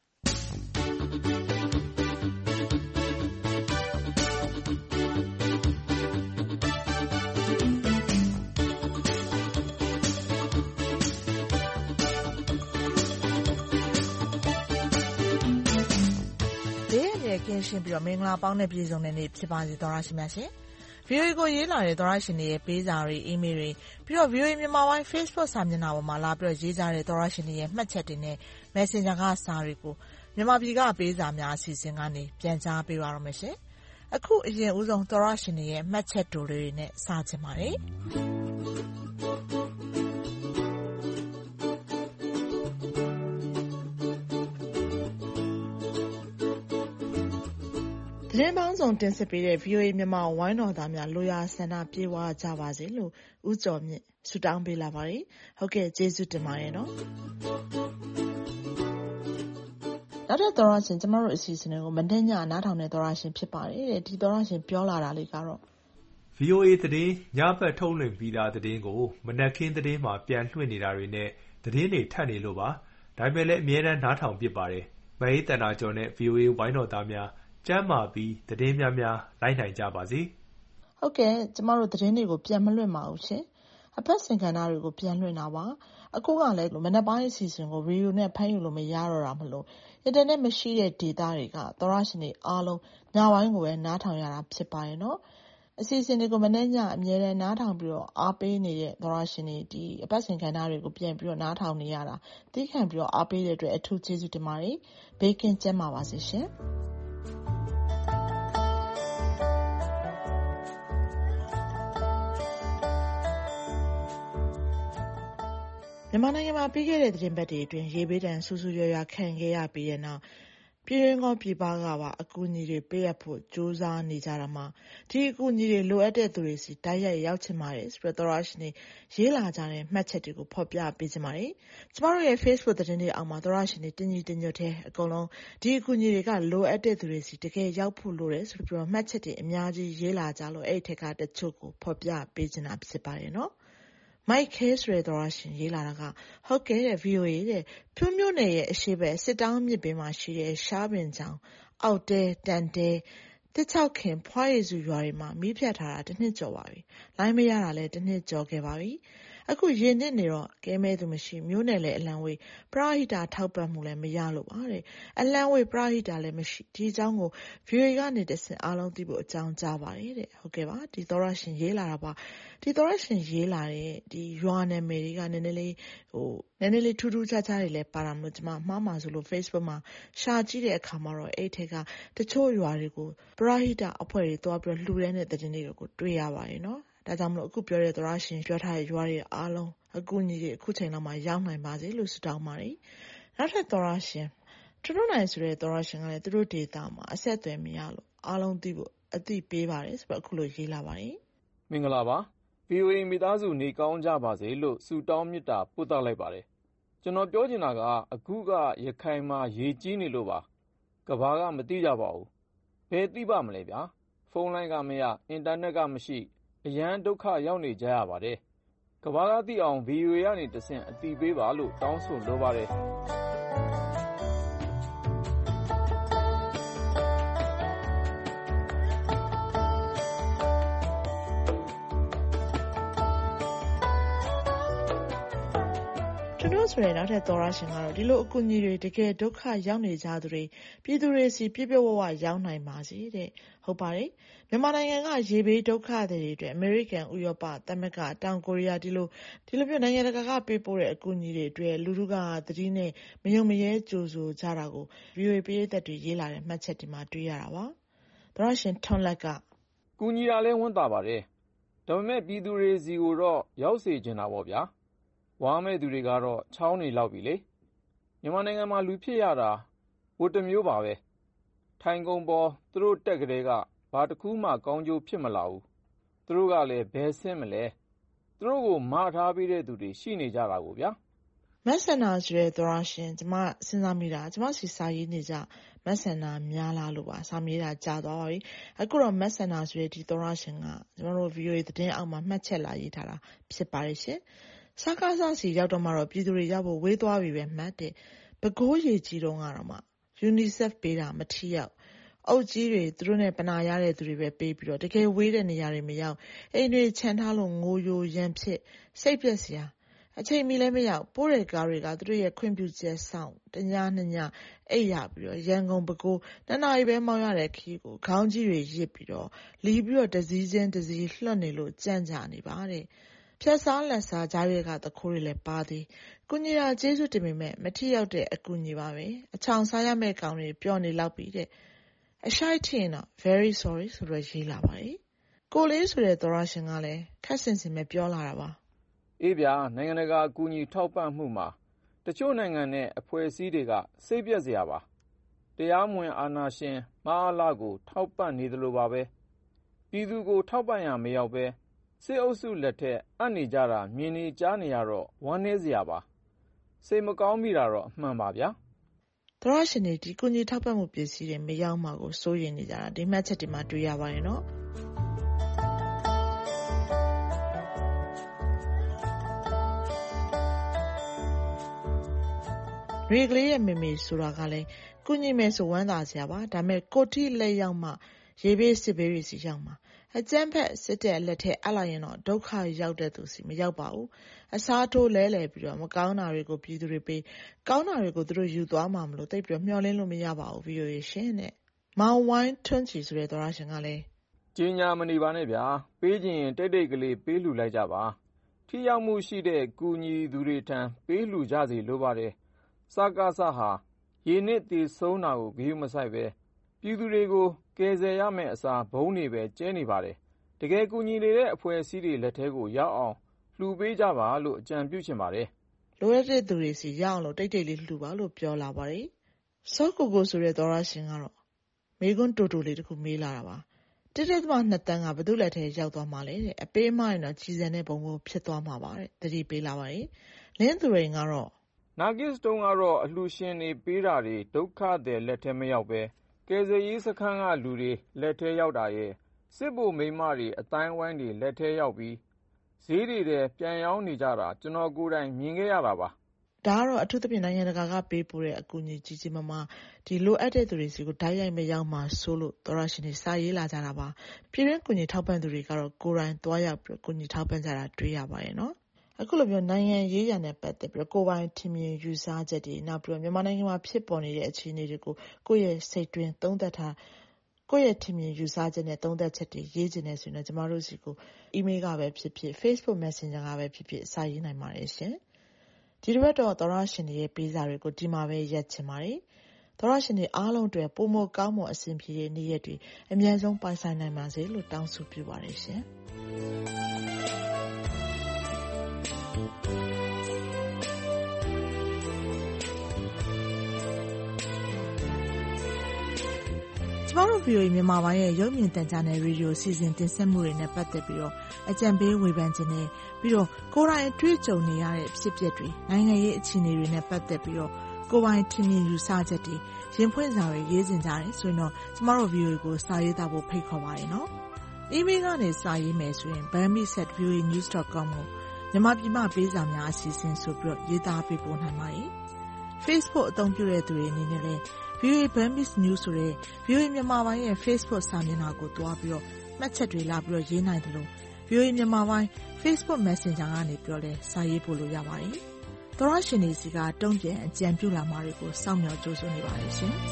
ကင်းရှင်းပြီးတော့မင်္ဂလာပေါင်းနဲ့ပြည်စုံတဲ့နေ့ဖြစ်ပါစေသောရရှိမြတ်ရှင်။ VOA ကိုရေးလာတဲ့သောရရှင်တွေရဲ့ပေးစာတွေအီးမေးလ်တွေပြီးတော့ VOA မြန်မာပိုင်း Facebook စာမျက်နှာပေါ်မှာလာပြီးတော့ရေးကြတဲ့သောရရှင်တွေရဲ့မှတ်ချက်တွေနဲ့ Messenger ကစာတွေကိုမြန်မာပြည်ကပေးစာများအစီအစဉ်ကနေပြန်ကြားပေးပါရမယ်ရှင်။အခုအရင်ဦးဆုံးသောရရှင်တွေရဲ့မှတ်ချက်တိုလေးတွေနဲ့စချင်ပါတယ်။သတင်းပေါင်းစုံတင်ဆက်ပေးတဲ့ VOA မြန်မာဝိုင်းတော်သားများလိုရာဆန္ဒပြေဝကြပါစေလို့ဦးကျော်မြင့်ဆုတောင်းပေးလာပါတယ်။ဟုတ်ကဲ့ကျေးဇူးတင်ပါတယ်နော်။နောက်တဲ့သောရရှင်ကျမတို့အစီအစဉ်ကိုမနေ့ညနားထောင်တဲ့သောရရှင်ဖြစ်ပါတယ်တဲ့ဒီသောရရှင်ပြောလာတာလေးကတော့ VOA သတင်းညဘက်ထုတ်လွှင့်ပြီးသားသတင်းကိုမနက်ခင်းသတင်းမှာပြန်လွှင့်နေတာတွေနဲ့သတင်းတွေထပ်နေလို့ပါဒါပေမဲ့လည်းအများအားနားထောင်ဖြစ်ပါတယ်မအေးတနာကျော်နဲ့ VOA ဝိုင်းတော်သားများကျမ်းမာပြီးသတင်းများများလိုက်နိုင်ကြပါစေဟုတ်ကဲ့ကျမတို့သတင်းတွေကိုပြန်မလွှင့်ပါဘူးရှင်အပတ်စဉ်ကဏ္ဍတွေကိုပြန်လွှင့်တာပါအခုကလည်းမနက်ပိုင်းအစီအစဉ်ကိုရေဒီယိုနဲ့ဖမ်းယူလို့မရတော့တာမလို့အင်တာနက်မရှိတဲ့ဒေတာတွေကသောရရှင်တွေအားလုံးညပိုင်းကိုပဲနားထောင်ရတာဖြစ်ပါရဲ့နော်အစီအစဉ်တွေကိုမနေ့ညအမြဲတမ်းနားထောင်ပြီးတော့အားပေးနေတဲ့သောရရှင်တွေဒီအပတ်စဉ်ကဏ္ဍတွေကိုပြန်ပြီးတော့နားထောင်နေရတာသိခံပြီးတော့အားပေးတဲ့အတွက်အထူးကျေးဇူးတင်ပါတယ်ဘေးကင်းကျန်းမာပါစေရှင်မြန်မာနိုင်ငံမှာပြီးခဲ့တဲ့သတင်းပတ်တွေအတွင်းရေဘေးဒဏ်ဆူဆူရွာရွာခံခဲ့ရပြီးတဲ့နောက်ပြည်တွင်းကောပြည်ပကပါအကူအညီတွေပေးအပ်ဖို့ကြိုးစားနေကြတာမှာဒီအကူအညီတွေလိုအပ်တဲ့သူတွေစီတိုက်ရိုက်ရောက်ချင်ပါတယ်ဆိုတော့သောရရှင်တွေရေးလာကြတဲ့မှတ်ချက်တွေကိုဖော်ပြပေးချင်ပါတယ်ကျမတို့ရဲ့ Facebook သတင်းတွေအောက်မှာသောရရှင်တွေတင်ကြီးတင်ညွတ်တဲ့အကုန်လုံးဒီအကူအညီတွေကလိုအပ်တဲ့သူတွေစီတကယ်ရောက်ဖို့လိုတယ်ဆိုပြီးတော့မှတ်ချက်တွေအများကြီးရေးလာကြလို့အဲ့ထက်ကတချို့ကိုဖော်ပြပေးချင်တာဖြစ်ပါတယ်နော်မိုက်ခဲဆိုတဲ့သောရရှင်ရေးလာတာကဟုတ်ကဲ့တဲ့ VOA တဲ့ဖြိုးမျိုးနယ်ရဲ့အရှိဘက်စစ်တောင်းမြစ်ပင်မှာရှိတဲ့ရှားပင်ချောင်အောက်တဲတန်တဲတစ်ချောက်ခင်ဖွားရည်စုရွာတွေမှာမီးဖြတ်ထားတာတစ်နှစ်ကျော်ပါပြီလိုင်းမရတာလည်းတစ်နှစ်ကျော်ခဲ့ပါပြီအခုရေနစ်နေတော့ကဲမဲသူမရှိမျိုးနယ်လည်းအလံဝေးပရဟိတထောက်ပံ့မှုလည်းမရလို့ပါတဲ့အလံဝေးပရဟိတလည်းမရှိဒီအကြောင်းကို VOA ကနေတဆင့်အားလုံးသိဖို့အကြောင်းကြားပါတယ်တဲ့ဟုတ်ကဲ့ပါဒီသောရရှင်ရေးလာတာပါဒီသောရရှင်ရေးလာတဲ့ဒီရွာနာမည်တွေကနည်းနည်းလေးထူးထူးခြားခြားတွေလည်းပါတာမလို့ကျွန်မမှားမှာဆိုလို့ Facebook မှာရှာကြည့်တဲ့အခါမှာတော့အဲ့ထက်ကတချို့ရွာတွေကိုပရဟိတအဖွဲ့တွေတွားပြီးလှူတဲ့တဲ့တင်တွေကိုတွေ့ရပါတယ်နော်ဒါကြောင့်မလို့အခုပြောတဲ့သောရရှင်ပြောထားတဲ့ရွာတွေအားလုံးအကူအညီတွေအခုချိန်လောက်မှရောက်နိုင်ပါစေလို့ဆုတောင်းပါတယ်နောက်ထပ်သောရရှင်သူတို့နိုင်ဆိုတဲ့သောရရှင်ကလည်းသူတို့ဒေတာမှာအဆက်အသွယ်မရလို့အားလုံးသိဖို့အသိပေးပါတယ်ဆိုတော့အခုလိုရေးလာပါတယ်မင်္ဂလာပါ VOA မိသားစုနေကောင်းကြပါစေလို့ဆုတောင်းမေတ္တာပို့သလိုက်ပါတယ်ကျွန်တော်ပြောချင်တာကအခုကရခိုင်မှာရေကြီးနေလို့ပါကဘာကမသိကြပါဘူးဘယ်သိပါမလဲဗျာဖုန်းလိုင်းကမရအင်တာနက်ကမရှိအရန်ဒုက္ခရောက်နေကြရပါတယ်ကဘာကသိအောင် VOA ကနေတဆင့်အတိပေးပါလို့တောင်းဆိုလိုပါတယ်ဆိုတဲ့နောက်ထပ်သောရရှင်ကတော့ဒီလိုအကူအညီတွေတကယ်ဒုက္ခရောက်နေကြသူတွေပြည်သူတွေစီပြည့်ပြည့်ဝဝရောက်နိုင်ပါစေတဲ့ဟုတ်ပါတယ်မြန်မာနိုင်ငံကရေဘေးဒုက္ခတွေအတွက်အမေရိကန်ဥရောပသမဂ္ဂတောင်ကိုရီးယားဒီလိုမျိုးနိုင်ငံတကာကပေးပို့တဲ့အကူအညီတွေအတွက်လူထုကသတိနဲ့မယုံမရဲကြိုဆိုကြတာကို VOA ပြည်သက်တွေရေးလာတဲ့မှတ်ချက်တွေမှာတွေ့ရတာပါသောရရှင်ထွန်းလက်ကကူညီတာလဲဝန်တာပါတယ်ဒါပေမဲ့ပြည်သူတွေစီကိုတော့ရောက်စေချင်တာပေါ့ဗျာဝါမဲ့သူတွေကတော့ချောင်းနေလောက်ပြီလေမြန်မာနိုင်ငံမှာလူဖြစ်ရတာဟိုတစ်မျိုးပါပဲထိုင်ကုန်ပေါ်သူတို့တက်ကလေးကဘာတစ်ခုမှကောင်းကျိုးဖြစ်မလာဘူးသူတို့ကလည်းဘယ်ဆင်းမလဲသူတို့ကိုမထားပေးတဲ့သူတွေရှိနေကြတာကိုဗျာမဆန္ဒဆိုတဲ့သောရရှင်ကျမစဉ်းစားမိတာကျမစီစာရေးနေကြမဆန္ဒများလားလို့ပါစာမေးတာကြာသွားပါပြီအခုတော့မဆန္ဒဆိုတဲ့ဒီသောရရှင်ကကျမတို့ VOA သတင်းအောက်မှာမှတ်ချက်လာရေးထားတာဖြစ်ပါတယ်ရှင်စကားစားစီရောက်တော့မှတော့ပြည်သူတွေရောက်ဖို့ဝေးသွားပြီပဲမှတ်တဲ့ပဲခူးရေကြီးတော့ကတော့မှ UNICEF ပေးတာမထိရောက်အုပ်ကြီးတွေသူတို့နဲ့ပနာရတဲ့သူတွေပဲပေးပြီးတော့တကယ်ဝေးတဲ့နေရာတွေမရောက်အိမ်တွေခြံထားလို့ငိုယိုရန်ဖြစ်စိတ်ပြက်စရာအချိန်မီလည်းမရောက်ပိုးတဲ့ကားတွေကသူတို့ရဲ့ခွင့်ပြုချက်ဆောင်တညနှစ်ညအိပ်ရပြီးတော့ရန်ကုန်ပဲခူးနှစ်နာရီပဲမောင်းရတဲ့ခီးကိုခေါင်းကြီးတွေရစ်ပြီးတော့လီပြီးတော့တစည်းချင်းတစည်းလွှတ်နေလို့ကြံ့ကြနေပါတဲ့ဖြတ်စားလက်စားကြားတွေကတခိုးတွေလည်းပါသည်ကုညီတာကျေးဇူးတင်ပေမဲ့မထီရောက်တဲ့အကူညီပါပဲအချောင်စားရမယ့်ကောင်တွေပြောနေလောက်ပြီတဲ့အရှိုက်ထင်တော့ very sorry ဆိုတော့ရေးလာပါတယ်ကိုလေးဆိုတဲ့သောရရှင်ကလည်းခက်စင်စင်ပဲပြောလာတာပါအေးဗျာနိုင်ငံတကာအကူအညီထောက်ပံ့မှုမှာတချို့နိုင်ငံနဲ့အဖွဲ့အစည်းတွေကစိတ်ပြက်စရာပါတရားမဝင်အာဏာရှင်မအားလာကိုထောက်ပံ့နေသလိုပါပဲပြည်သူကိုထောက်ပံ့ရမရောက်ပဲစစ်အုပ်စုလက်ထက်အပ်နေကြတာမြင်နေကြားနေရတော့ဝမ်းနည်းစရာပါစိတ်မကောင်းမိတာတော့အမှန်ပါဗျာသောရရှင်တွေဒီကုညီထောက်ပံ့မှုပစ္စည်းတွေမရောက်မှာကိုစိုးရိမ်နေကြတာဒီမှတ်ချက်တွေမှာတွေ့ရပါတယ်နော်ရေကလေးရဲ့မေမေဆိုတာကလည်းကုညီမယ်ဆိုဝမ်းသာစရာပါဒါပေမဲ့ကိုတိလက်ရောက်မှရေဘေးစစ်ဘေးတွေစီရောက်မှာအကျန်းဖက်စစ်တဲ့လက်ထက်အလိုက်ရင်တော့ဒုက္ခရောက်တဲ့သူစီမရောက်ပါဘူးအစားထိုးလဲပြီးတော့မကောင်းတာတွေကိုပြည်သူတွေပေးကောင်းတာတွေကိုသူတို့ယူသွားမှာမလို့တိတ်ပြီးမျှော်လင့်လို့မရပါဘူး VOA ရှင်တဲ့မောင်ဝိုင်းထွန်းချီဆိုတဲ့သောရရှင်ကလည်းကြီးညာမနေပါနဲ့ဗျာပေးခြင်းရင်တိတ်တိတ်ကလေးပေးလှူလိုက်ကြပါထိရောက်မှုရှိတဲ့ကူညီသူတွေထံပေးလှူကြစီလိုပါတယ်စကားစဟာရေနစ်တည်ဆုံးတာကိုဂရုမစိုက်ပဲပြည်သူတွေကိုကယ်ဆယ်ရမယ့်အစားဘုံတွေပဲကျဲနေပါတယ်တကယ်ကူညီနေတဲ့အဖွဲ့အစည်းတွေလက်ထဲကိုရောက်အောင်လှူပေးကြပါလို့အကြံပြုချင်ပါတယ်လိုရတဲ့သူတွေစီရောက်အောင်လို့တိတ်တိတ်လေးလှူပါလို့ပြောလာပါတယ်စောကိုကိုဆိုတဲ့သောရရှင်ကတော့မေကွန်းတူတူလေးတခုမေးလာတာပါ1.2 တန်းကဘယ်သူလက်ထဲရောက်သွားမှလဲတဲ့အပေးမရင်တော့ကြီးစံတဲ့ဘုံကိုဖြစ်သွားမှာပါတဲ့တတိပေးလာပါတယ်လင်းသူရိန်ကတော့နာဂစ်တုံးကတော့အလှရှင်တွေပေးတာတွေဒုက္ခတဲ့လက်ထဲမရောက်ပဲကယ်ဆယ်ရေးစခန်းကလူတွေလက်ထဲရောက်တာရဲ့စစ်ဗိုလ်မိန်းမတွေအတိုင်းဝိုင်းတွေလက်ထဲရောက်ပြီးဈေးတွေထဲပြန်ရောင်းနေကြတာကျွန်တော်ကိုယ်တိုင်မြင်ခဲ့ရတာပါဒါကတော့အထူးသဖြင့်နိုင်ငံတကာကပေးပို့တဲ့အကူအညီကြီးကြီးမားမားဒီလိုအပ်တဲ့သူတွေစီကိုဓာတ်ရိုက်မရောက်မှဆိုလို့သောရရှင်တွေစာရေးလာကြတာပါပြည်တွင်းကူညီထောက်ပံ့သူတွေကတော့ကိုယ်တိုင်သွားရောက်ပြီးကူညီထောက်ပံ့ကြတာတွေ့ရပါတယ်နော်အခုလိုမျိုးနိုင်ငံရေးရာနဲ့ပတ်သက်ပြီးတော့ကိုယ်ပိုင်ထင်မြင်ယူဆချက်တွေနောက်ပြီးတော့မြန်မာနိုင်ငံမှာဖြစ်ပေါ်နေတဲ့အခြေအနေတွေကိုကိုယ့်ရဲ့စိတ်တွင်းသုံးသပ်ထားကိုယ့်ရဲ့ထင်မြင်ယူဆချက်နဲ့သုံးသပ်ချက်တွေရေးချင်တယ်ဆိုရင်တော့ကျမတို့စီကို email ကပဲဖြစ်ဖြစ် Facebook Messenger ကပဲဖြစ်ဖြစ်စာရေးနိုင်ပါတယ်ရှင်ဒီတစ်ပတ်တော့သောရရှင်တွေရဲ့ပေးစာတွေကိုဒီမှာပဲရက်ချင်ပါတယ်သောရရှင်တွေအားလုံးအတွက်ပုံမကောင်းမွန်အဆင်ပြေတဲ့နေ့ရက်တွေအများဆုံးပိုင်ဆိုင်နိုင်ပါစေလို့တောင်းဆိုပြုပါတယ်ရှင်ကျမတို့ VOA မြန်မာပိုင်းရဲ့ရုပ်မြင်သံကြားနယ်ရေဒီယိုစီစဉ်တင်ဆက်မှုတွေနဲ့ပတ်သက်ပြီးတော့အကြံပေးဝေဖန်ခြင်းနဲ့ပြီးတော့ကိုယ်တိုင်အတွေ့အကြုံနေရတဲ့ဖြစ်ပျက်တွေနိုင်ငံရေးအခြေအနေတွေနဲ့ပတ်သက်ပြီးတော့ကိုယ်ပိုင်ထင်မြင်ယူဆချက်တွေရင်ဖွင့်စာတွေရေးတင်ကြတယ်ဆိုရင်တော့ကျမတို့ VOA ကိုစာရေးသားဖို့ဖိတ်ခေါ်ပါတယ်နော်။ email ကနေစာရေးမယ်ဆိုရင် burmese@voanews.com ကိုမြန်မာပြည်မှပေးစာများအစီအစဉ်ဆိုပြီးတော့ရေးသားပေးပို့နိုင်ပါတယ်။ Facebook အသုံးပြုတဲ့သူတွေအနေနဲ့လည်းVOA Burmese News ဆိုတဲ့ VOA မြန်မာပိုင်းရဲ့ Facebook စာမျက်နှာကိုတွားပြီးတော့မှတ်ချက်တွေလာပြီးတော့ရေးနိုင်တယ်လို့ VOA မြန်မာပိုင်း Facebook Messenger ကနေပြီးတော့လည်းစာရေးပို့လို့ရပါတယ်။သောရရှင်တွေစီကတုံ့ပြန်အကြံပြုလာမှာတွေကိုစောင့်မျှော်ကြိုးစားနေပါတယ်ရှင်။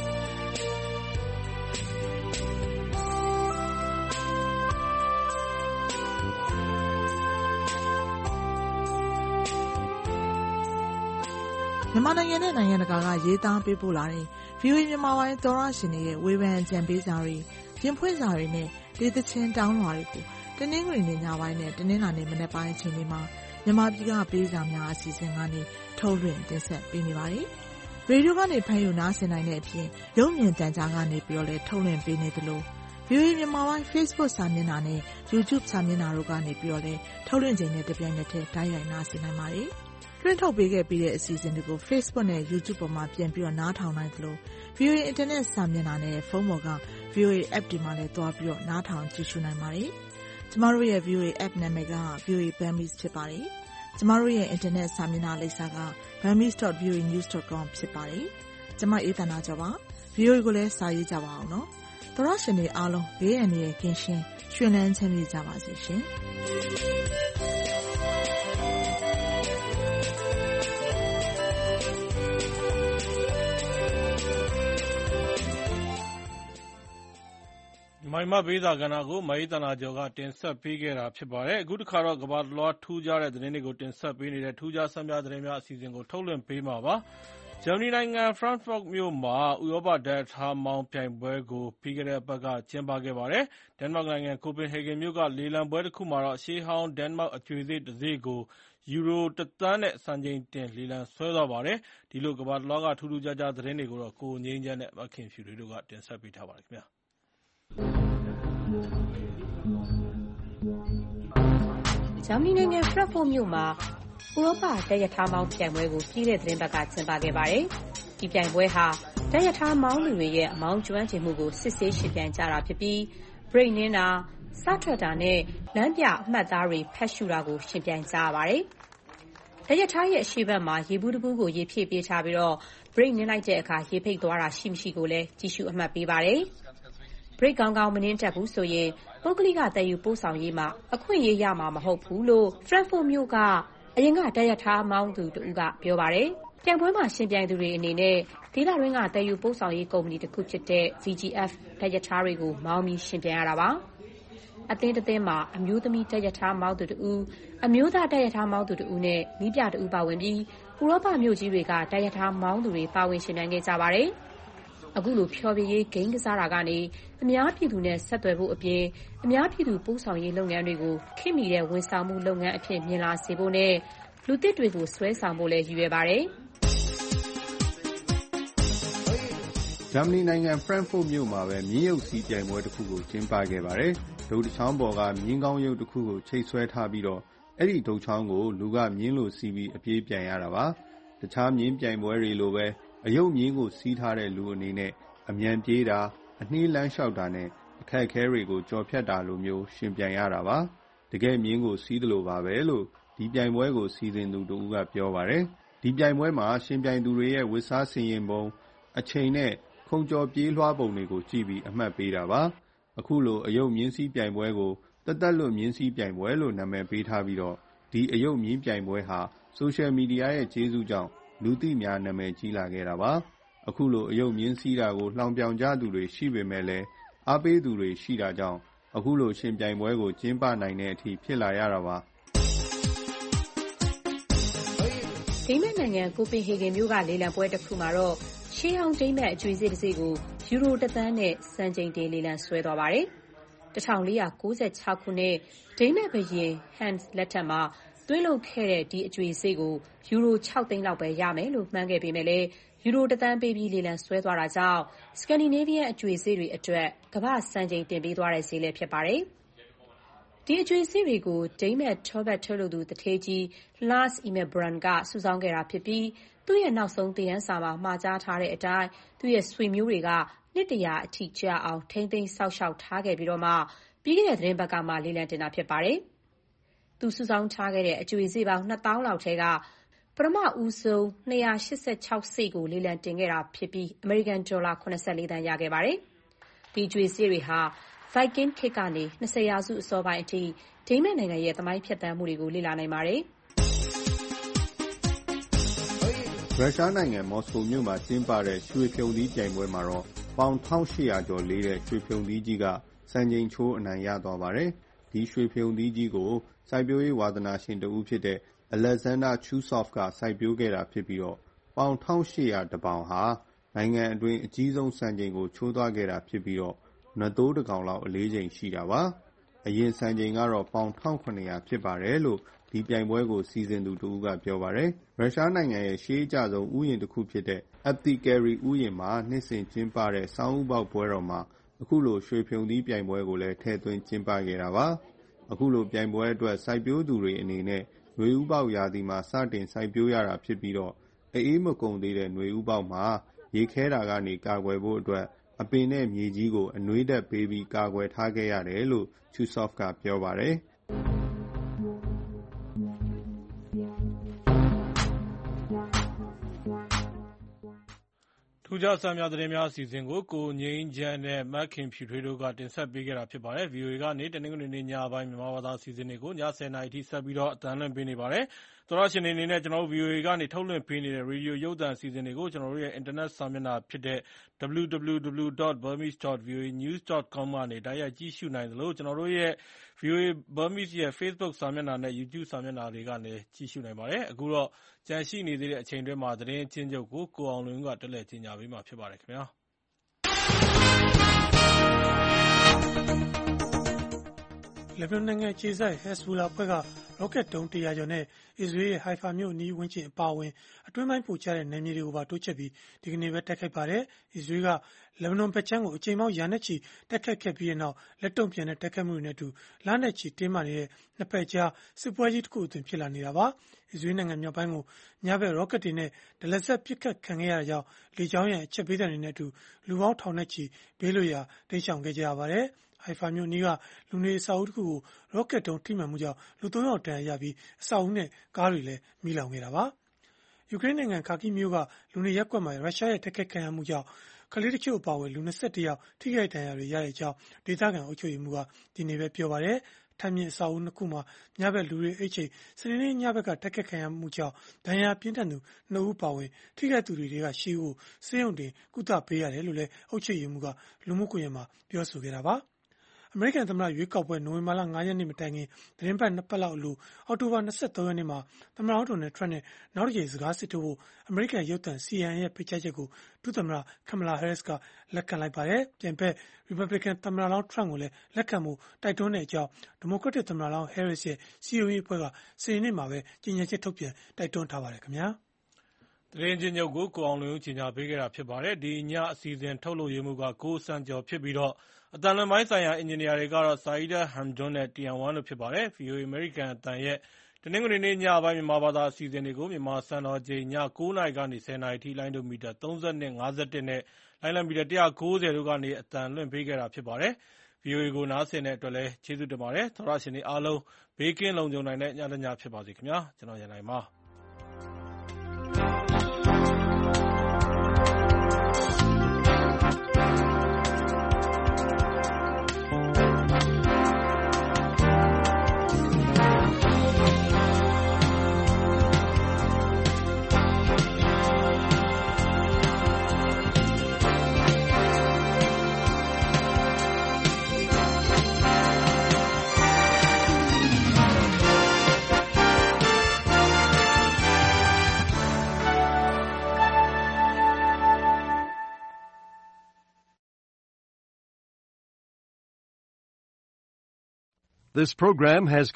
မြန်မာနိုင်ငံနဲ့နိုင်ငံတကာကရေးသားပေးပို့လာတဲ့ VOA မြန်မာပိုင်းသောရရှင်တွေရဲ့ဝေဖန်အကြံပေးစာတွေရင်ဖွင့်စာတွေနဲ့ဒေသချင်းတောင်းလွှာတွေကိုတနင်္ဂနွေနေ့ညပိုင်းနဲ့တနင်္လာနေ့မနက်ပိုင်းအချိန်တွေမှာမြန်မာပြည်ကပေးစာများအစီအစဉ်ကနေထုတ်လွှင့်တင်ဆက်ပေးနေပါတယ်။ရေဒီယိုကနေဖမ်းယူနားဆင်နိုင်တဲ့အပြင်ရုပ်မြင်သံကြားကနေပြီးတော့လည်းထုတ်လွှင့်ပေးနေသလို VOA မြန်မာပိုင်း Facebook စာမျက်နှာနဲ့ YouTube စာမျက်နှာတို့ကနေပြီးတော့လည်းထုတ်လွှင့်ခြင်းနဲ့တပြိုင်နက်တည်းတိုက်ရိုက်နားဆင်နိုင်ပါတယ်။လွှင့်ထုတ်ပေးခဲ့ပြီးတဲ့အစီအစဉ်တွေကို Facebook နဲ့ YouTube ပေါ်မှာပြန်ပြီးတော့နားထောင်နိုင်သလို VOA Internet စာမျက်နှာနဲ့ဖုန်းပေါ်က VOA App တွေမှာလည်းတွားပြီးတော့နားထောင်ကြည့်ရှုနိုင်ပါတယ်။ကျမတို့ရဲ့ VOA App နာမည်က VOA Burmese ဖြစ်ပါတယ်။ကျမတို့ရဲ့ Internet စာမျက်နှာလိပ်စာက burmese.voanews.com ဖြစ်ပါတယ်။ကျမအေးသန္တာကျော်ပါ။ VOA ကိုလည်းစာရေးကြပါအောင်နော်။သောရရှင်တွေအားလုံးဘေးအန္တရာယ်ကင်းရှင်းရွှင်လန်းချမ်းမြေ့ကြပါစေရှင်။မိုင်မဘေးစာကဏ္ဍကိုမအေးသန္တာကျော်ကတင်ဆက်ပေးခဲ့တာဖြစ်ပါတယ်။အခုတစ်ခါတော့ကမ္ဘာတလွှားထူးခြားတဲ့သတင်းတွေကိုတင်ဆက်ပေးနေတဲ့ထူးခြားဆန်းပြသတင်းများအစီအစဉ်ကိုထုတ်လွှင့်ပေးမှာပါ။ဂျာမနီနိုင်ငံ Frankfurt မြို့မှာဥရောပဒက်ထားမောင်းပြိုင်ပွဲကိုပြီးခဲ့တဲ့အပတ်ကကျင်းပခဲ့ပါတယ်။ဒန်မတ်နိုင်ငံကိုပင်ဟေဂင်မြို့ကလေလံပွဲတစ်ခုမှာတော့ရှေးဟောင်းဒန်မတ်အကြွေစေ့တစ်စေ့ကိုယူရို1 သန်းနဲ့စံချိန်တင်လေလံဆွဲသွားပါတယ်။ဒီလိုကမ္ဘာတလွှားကထူးထူးခြားခြားသတင်းတွေကိုတော့ကိုငြိမ်းချမ်းနဲ့မခင်ဖြူတို့ကတင်ဆက်ပေးထားပါတယ်ခင်ဗျာ။ဂျာမနီနိုင်ငံဖရက်ဖို့မြို့မှာဥရောပတပ်ရထားမောင်းပြိုင်ပွဲကိုပြီးတဲ့သတင်းပတ်ကကျင်းပခဲ့ပါတယ်။ဒီပြိုင်ပွဲဟာတပ်ရထားမောင်းသူတွေရဲ့အမောင်းကျွမ်းကျင်မှုကိုစစ်ဆေးရှင်ပြိုင်ကြတာဖြစ်ပြီးဘရိတ်နင်းတာစထွက်တာနဲ့လမ်းပြအမှတ်သားတွေဖတ်ရှုတာကိုရှင်ပြိုင်ကြရပါတယ်။တပ်ရထားရဲ့အရှိတ်ဘက်မှာရေဘူးတစ်ဘူးကိုရေဖြည့်ပေးထားပြီးတော့ဘရိတ်နင်းလိုက်တဲ့အခါရေဖိတ်သွားတာရှိမရှိကိုလည်းကြည့်ရှုအမှတ်ပေးပါတယ်။ဘရိတ်ကောင်းကောင်းမနှင်းတက်ဘူးဆိုရင်ပုဂ္ဂလိကတည်ယူပို့ဆောင်ရေးမှာအခွင့်အရေးရမှာမဟုတ်ဘူးလို့ Frankfurt မြို့ကအရင်ကတပ်ရထားမောင်းသူတူကပြောပါတယ်။ပြိုင်ပွဲမှာရှင်ပြိုင်သူတွေအနေနဲ့ဒေသတွင်းကတည်ယူပို့ဆောင်ရေးကုမ္ပဏီတစ်ခုဖြစ်တဲ့ VGF တပ်ရထားတွေကိုမောင်းပြီးရှင်ပြိုင်ရတာပါ။အသင်းတစ်သင်းမှာအမျိုးသမီးတပ်ရထားမောင်းသူတူအမျိုးသားတပ်ရထားမောင်းသူတူနဲ့နီးပြတူပါဝင်ပြီးဥရောပမြို့ကြီးတွေကတပ်ရထားမောင်းသူတွေပါဝင်ရှင်ပြိုင်ခဲ့ကြပါတယ်။အခုလိုဖျော်ဖြေရေးဂိမ်းကစားတာကနေအများပြည်သူနဲ့ဆက်သွယ်ဖို့အပြင်အများပြည်သူပို့ဆောင်ရေးလုပ်ငန်းတွေကိုခင်မီတဲ့ဝန်ဆောင်မှုလုပ်ငန်းအဖြစ်မြင်လာစေဖို့နဲ့လူသစ်တွေကိုဆွဲဆောင်ဖို့လည်းရည်ရွယ်ပါတယ်။ဂျာမနီနိုင်ငံ Frankfurt မြို့မှာပဲမြင်းရုပ်စီးပြိုင်ပွဲတစ်ခုကိုကျင်းပခဲ့ပါတယ်။ဒုတ်ချောင်းပေါ်ကမြင်းကောင်းရုပ်တစ်ခုကိုချိတ်ဆွဲထားပြီးတော့အဲ့ဒီဒုတ်ချောင်းကိုလူကမြင်းလိုစီးပြီးအပြေးပြိုင်ရတာပါ။တခြားမြင်းပြိုင်ပွဲတွေလိုပဲအယုတ်မြင်းကိုစီးထားတဲ့လူအနေနဲ့အမြန်ပြေးတာအနှီးလမ်းလျှောက်တာနဲ့အခက်အခဲတွေကိုကြော်ဖြတ်တာလိုမျိုးရှင်ပြိုင်ရတာပါတကယ်မြင်းကိုစီးသလိုပါပဲလို့ဒီပြိုင်ပွဲကိုစီစဉ်သူတူကပြောပါတယ်ဒီပြိုင်ပွဲမှာရှင်ပြိုင်သူတွေရဲ့ဝစ်စားဆင်ရင်ပုံအချိန်နဲ့ခုံကျော်ပြေးလွှားပုံတွေကိုကြည့်ပြီးအမှတ်ပေးတာပါအခုလိုအယုတ်မြင်းစီးပြိုင်ပွဲကိုတသက်လွတ်မြင်းစီးပြိုင်ပွဲလို့နာမည်ပေးထားပြီးတော့ဒီအယုတ်မြင်းပြိုင်ပွဲဟာဆိုရှယ်မီဒီယာရဲ့ကျေးဇူးကြောင့်လူသိများနာမည်ကြီးလာခဲ့တာပါအခုလိုအယုတ်မြင်းစီးတာကိုလှောင်ပြောင်ကြသူတွေရှိပေမဲ့လည်းအားပေးသူတွေရှိတာကြောင့်အခုလိုရှင်ပြိုင်ပွဲကိုကျင်းပနိုင်တဲ့အထိဖြစ်လာရတာပါဒိန်းမတ်နိုင်ငံကိုပင်ဟေဂင်မြို့ကလေလံပွဲတစ်ခုမှာတော့ရှေးဟောင်းဒိန်းမတ်အကျွေးစေးတစ်စီးကိုယူရို1 သန်းနဲ့စံချိန်တင်လေလံဆွဲသွားပါတယ်1496ခုနှစ်ဒိန်းမတ်ဘုရင်ဟန်စ်လက်ထက်မှာသွင်းလုပ်ခဲ့တဲ့ဒီအကျွေးစေးကိုယူရို6 သိန်းလောက်ပဲရမယ်လို့မှန်းခဲ့ပေမဲ့လည်းယူရို1 သန်းပေးပြီးလေလံဆွဲသွားတာကြောင့်စကန်ဒီနေးဗီးယန်းအကျွေးစေးတွေအတွက်ကမ္ဘာစံချိန်တင်ပေးသွားတဲ့ဈေးလည်းဖြစ်ပါတယ်ဒီအကျွေးစေးတွေကိုဒိန်းမတ်ထောဘတ်ထုတ်လုပ်သူတထေးကြီး Lars Immerbrand ကစုဆောင်းခဲ့တာဖြစ်ပြီးသူ့ရဲ့နောက်ဆုံးသင်ခန်းစာမှာမှာကြားထားတဲ့အတိုင်းသူ့ရဲ့ဆွေမျိုးတွေကနှစ်100အထိကြာအောင်ထိမ့်သိမ်းစောက်ရှောက်ထားခဲ့ပြီးတော့မှပြီးခဲ့တဲ့သတင်းပတ်ကမှလေလံတင်တာဖြစ်ပါတယ်သူစုဆောင်းထားခဲ့တဲ့အကျွေးစေးပေါင်း2000လောက်ထဲကပထမဦးဆုံး286စိတ်ကိုလေလံတင်ခဲ့တာဖြစ်ပြီးအမေရိကန်ဒေါ်လာ84 သန်းရခဲ့ပါတယ်ဒီအကျွေးစေးတွေဟာViking ခေတ်ကနေ20ရာစုအစောပိုင်းအထိဒိန်းမတ်နိုင်ငံရဲ့သမိုင်းဖြတ်သန်းမှုတွေကိုလေ့လာနိုင်ပါတယ်ရုရှားနိုင်ငံမော်စကိုမြို့မှာကျင်းပတဲ့ရွှေဖြုံသီးပြိုင်ပွဲမှာတော့ပေါင်1800ကျော်လေးတဲ့ရွှေဖြုံသီးကြီးကစံချိန်ချိုးအနိုင်ရသွားပါတယ်ဒီရွှေဖြုံသီးကြီးကိုစိုက်ပျိုးရေးဝါသနာရှင်တဦးဖြစ်တဲ့ Alexander Chusov ကစိုက်ပျိုးခဲ့တာဖြစ်ပြီးတော့ပေါင်1800တပေါင်ဟာနိုင်ငံအတွင်းအကြီးဆုံးစံချိန်ကိုချိုးသွားခဲ့တာဖြစ်ပြီးတော့နသိုးတစ်ကောင်လောက်အလေးချိန်ရှိတာပါအရင်စံချိန်ကတော့ပေါင်1900ဖြစ်ပါတယ်လို့ဒီပြိုင်ပွဲကိုစီစဉ်သူတဦးကပြောပါတယ်ရုရှားနိုင်ငံရဲ့ရှေးအကျဆုံးဥယျာဉ်တစ်ခုဖြစ်တဲ့ Aptekary ဥယျာဉ်မှာနှစ်စဉ်ကျင်းပတဲ့ဆောင်းဦးပေါက်ပွဲတော်မှာအခုလိုရွှေဖြုံသီးပြိုင်ပွဲကိုလည်းထည့်သွင်းကျင်းပခဲ့တာပါအခုလိုပြိုင်ပွဲအတွက်စိုက်ပျိုးသူတွေအနေနဲ့နွေဦးပေါက်ရာသီမှာစတင်စိုက်ပျိုးရတာဖြစ်ပြီးတော့အေးမကုန်သေးတဲ့နွေဦးပေါက်မှာရေခဲတာကနေကာကွယ်ဖို့အတွက်အပင်နဲ့မြေကြီးကိုအနွေးဓာတ်ပေးပြီးကာကွယ်ထားခဲ့ရတယ်လို့ Chusov ကပြောပါတယ်ထူးခြားစံများသတင်းများအစီအစဉ်ကိုကိုငိမ့်ချမ်းနဲ့မက်ခင်ဖြူထွေးတို့ကတင်ဆက်ပေးခဲ့တာဖြစ်ပါတယ်။ VOA ကနေတနင်္ဂနွေနေ့ညပိုင်းမြန်မာဘာသာအစီအစဉ်တွေကိုည10:00 နာရီထိဆက်ပြီးတော့အသံလွှင့်ပေးနေပါတယ်။သောရရှင်တွေအနေနဲ့ကျွန်တော်တို့ VOA ကနေထုတ်လွှင့်ပေးနေတဲ့ရေဒီယိုရုပ်သံအစီအစဉ်တွေကိုကျွန်တော်တို့ရဲ့အင်တာနက်စာမျက်နှာဖြစ်တဲ့ www.burmese.voanews.com ကနေတိုက်ရိုက်ကြည့်ရှုနိုင်သလိုကျွန်တော်တို့ရဲ့ VOA Burmese ရဲ့ Facebook စာမျက်နှာနဲ့ YouTube စာမျက်နှာတွေကနေကြည့်ရှုနိုင်ပါတယ်။အခုတော့ကြန့်ရှိနေသေးတဲ့အချိန်တွင်းမှာသတင်းအချင်းချုပ်ကိုကိုအောင်လွင်ကတက်လက်ကြီးညာပေးမှာဖြစ်ပါတယ်ခင်ဗျာလက်ဘနွန်နိုင်ငံခြေစိုက် Hezbollah အဖွဲ့က rocket ဒုံး100ကျော်နဲ့အစ္စရေးရဲ့ Haifa မြို့အနီးဝန်းကျင်အပါအဝင်အတွင်းပိုင်းပိုကျတဲ့နယ်မြေတွေကိုပါတိုးချဲ့ပြီးဒီကနေ့ပဲတိုက်ခိုက်ပါတယ်။အစ္စရေးကလက်ဘနွန်ဘက်ခြမ်းကိုအကြိမ်ပေါင်းရာနဲ့ချီတိုက်ခိုက်ခဲ့ပြီးတဲ့နောက်လက်တုံ့ပြန်တဲ့တိုက်ခိုက်မှုတွေနဲ့အတူလနဲ့ချီတင်းမာနေတဲ့နှစ်ဖက်ကြားစစ်ပွဲကြီးတစ်ခုအသွင်ဖြစ်လာနေတာပါ။အစ္စရေးနိုင်ငံမြောက်ပိုင်းကိုညဘက် rocket တွေနဲ့ဒလစက်ပစ်ခတ်ခံခဲ့ရတာကြောင့်လေကြောင်းရန်အချက်ပေးတဲ့အနေနဲ့အတူလူပေါင်းထောင်နဲ့ချီဘေးလွတ်ရာတိမ်းရှောင်ခဲ့ကြရပါတယ်။ Haifa မြို့အနီးကလူနေအဆောက်အဦးတစ်ခုကို rocket ဒုံးထိမှန်မှုကြောင့်လူ3ယောက်ဒဏ်ရာရပြီးအဆောက်အဦးနဲ့ကားတွေလည်းမီးလောင်ခဲ့တာပါ။ယူကရိန်းနိုင်ငံခါကီမြို့ကလူနေရပ်ကွက်မှာရုရှားရဲ့တိုက်ခိုက်ခံရမှုကြောင့်ကလေးတချို့အပါအဝင်လူ21ယောက်ထိခိုက်ဒဏ်ရာတွေရတဲ့အကြောင်းဒေသခံအုပ်ချုပ်ရေးမှူးကဒီနေ့ပဲပြောပါတယ်။ထပ်မြင့်အဆောက်အဦး2ခုမှာညဘက်လူတွေအိတ်ချိန်စနေနေ့ညဘက်ကတိုက်ခိုက်ခံရမှုကြောင့်ဒဏ်ရာပြင်းထန်သူ2ဦးပါဝင်ထိခိုက်သူတွေကရှေးဦးဆေးရုံတင်ကုသပေးရတယ်လို့လည်းအုပ်ချုပ်ရေးမှူးကလူမှုကွန်ရက်မှာပြောဆိုခဲ့တာပါ။အမေရိကန်သမ္မတရွေးကောက်ပွဲနိုဝင်ဘာလ9ရက်နေ့မတိုင်ခင်သတင်းပတ်2ပတ်လောက်အလိုအောက်တိုဘာ23ရက်နေ့မှာသမ္မတဒေါ်နယ်ထရန့်နဲ့နောက်တစ်ကြိမ်စကားစစ်ထိုးဖို့အမေရိကန်ရုပ်သံ CNN ရဲ့ဖိတ်ကြားချက်ကိုဒုသမ္မတ Kamala Harris ကလက်ခံလိုက်ပါတယ်။ပြန်ဖက် Republican သမ္မတလောင်းထရန့်ကိုလည်းလက်ခံဖို့တိုက်တွန်းတဲ့အကြောင်းဒီမိုကရက်တစ်သမ္မတလောင်း Harris ရဲ့စည်းရုံးရေးအဖွဲ့ကစနေနေ့မှာပဲကြေညာချက်ထုတ်ပြန်တိုက်တွန်းထားပါတယ်ခင်ဗျာ။သတင်းချင်းချုပ်ကိုကိုအောင်လွင်ဦးကြီးညာပေးခဲ့တာဖြစ်ပါတယ်။ဒီညအစီအစဉ်ထုတ်လို့ရမှုကကိုစံကျော်ဖြစ်ပြီးတော့အတန်လွန်ပိုင်းဆိုင်ရာအင်ဂျင်နီယာတွေကတော့ Saida Hamdun နဲ့ Tian Wan တို့ဖြစ်ပါတယ်။ VOA American အတန်ရဲ့တနင်္ဂနွေနေ့ညပိုင်းမြန်မာဘာသာအစီအစဉ်တွေကိုမြန်မာစံတော်ချိန်ည9:00နာရီကနေ10:00နာရီထိလိုင်းဒိုမီတာ32 51နဲ့လိုင်းလံမီတာ190တို့ကနေအတန်လွှင့်ပေးခဲ့တာဖြစ်ပါတယ်။ VOA ကိုနားဆင်တဲ့အတွက်လည်းကျေးဇူးတင်ပါတယ်။သောရရှင်တွေအားလုံးဘေးကင်းလုံခြုံနိုင်တဲ့ညတစ်ညဖြစ်ပါစေခင်ဗျာ။ကျွန်တော်ရန်နိုင်ပါ This program has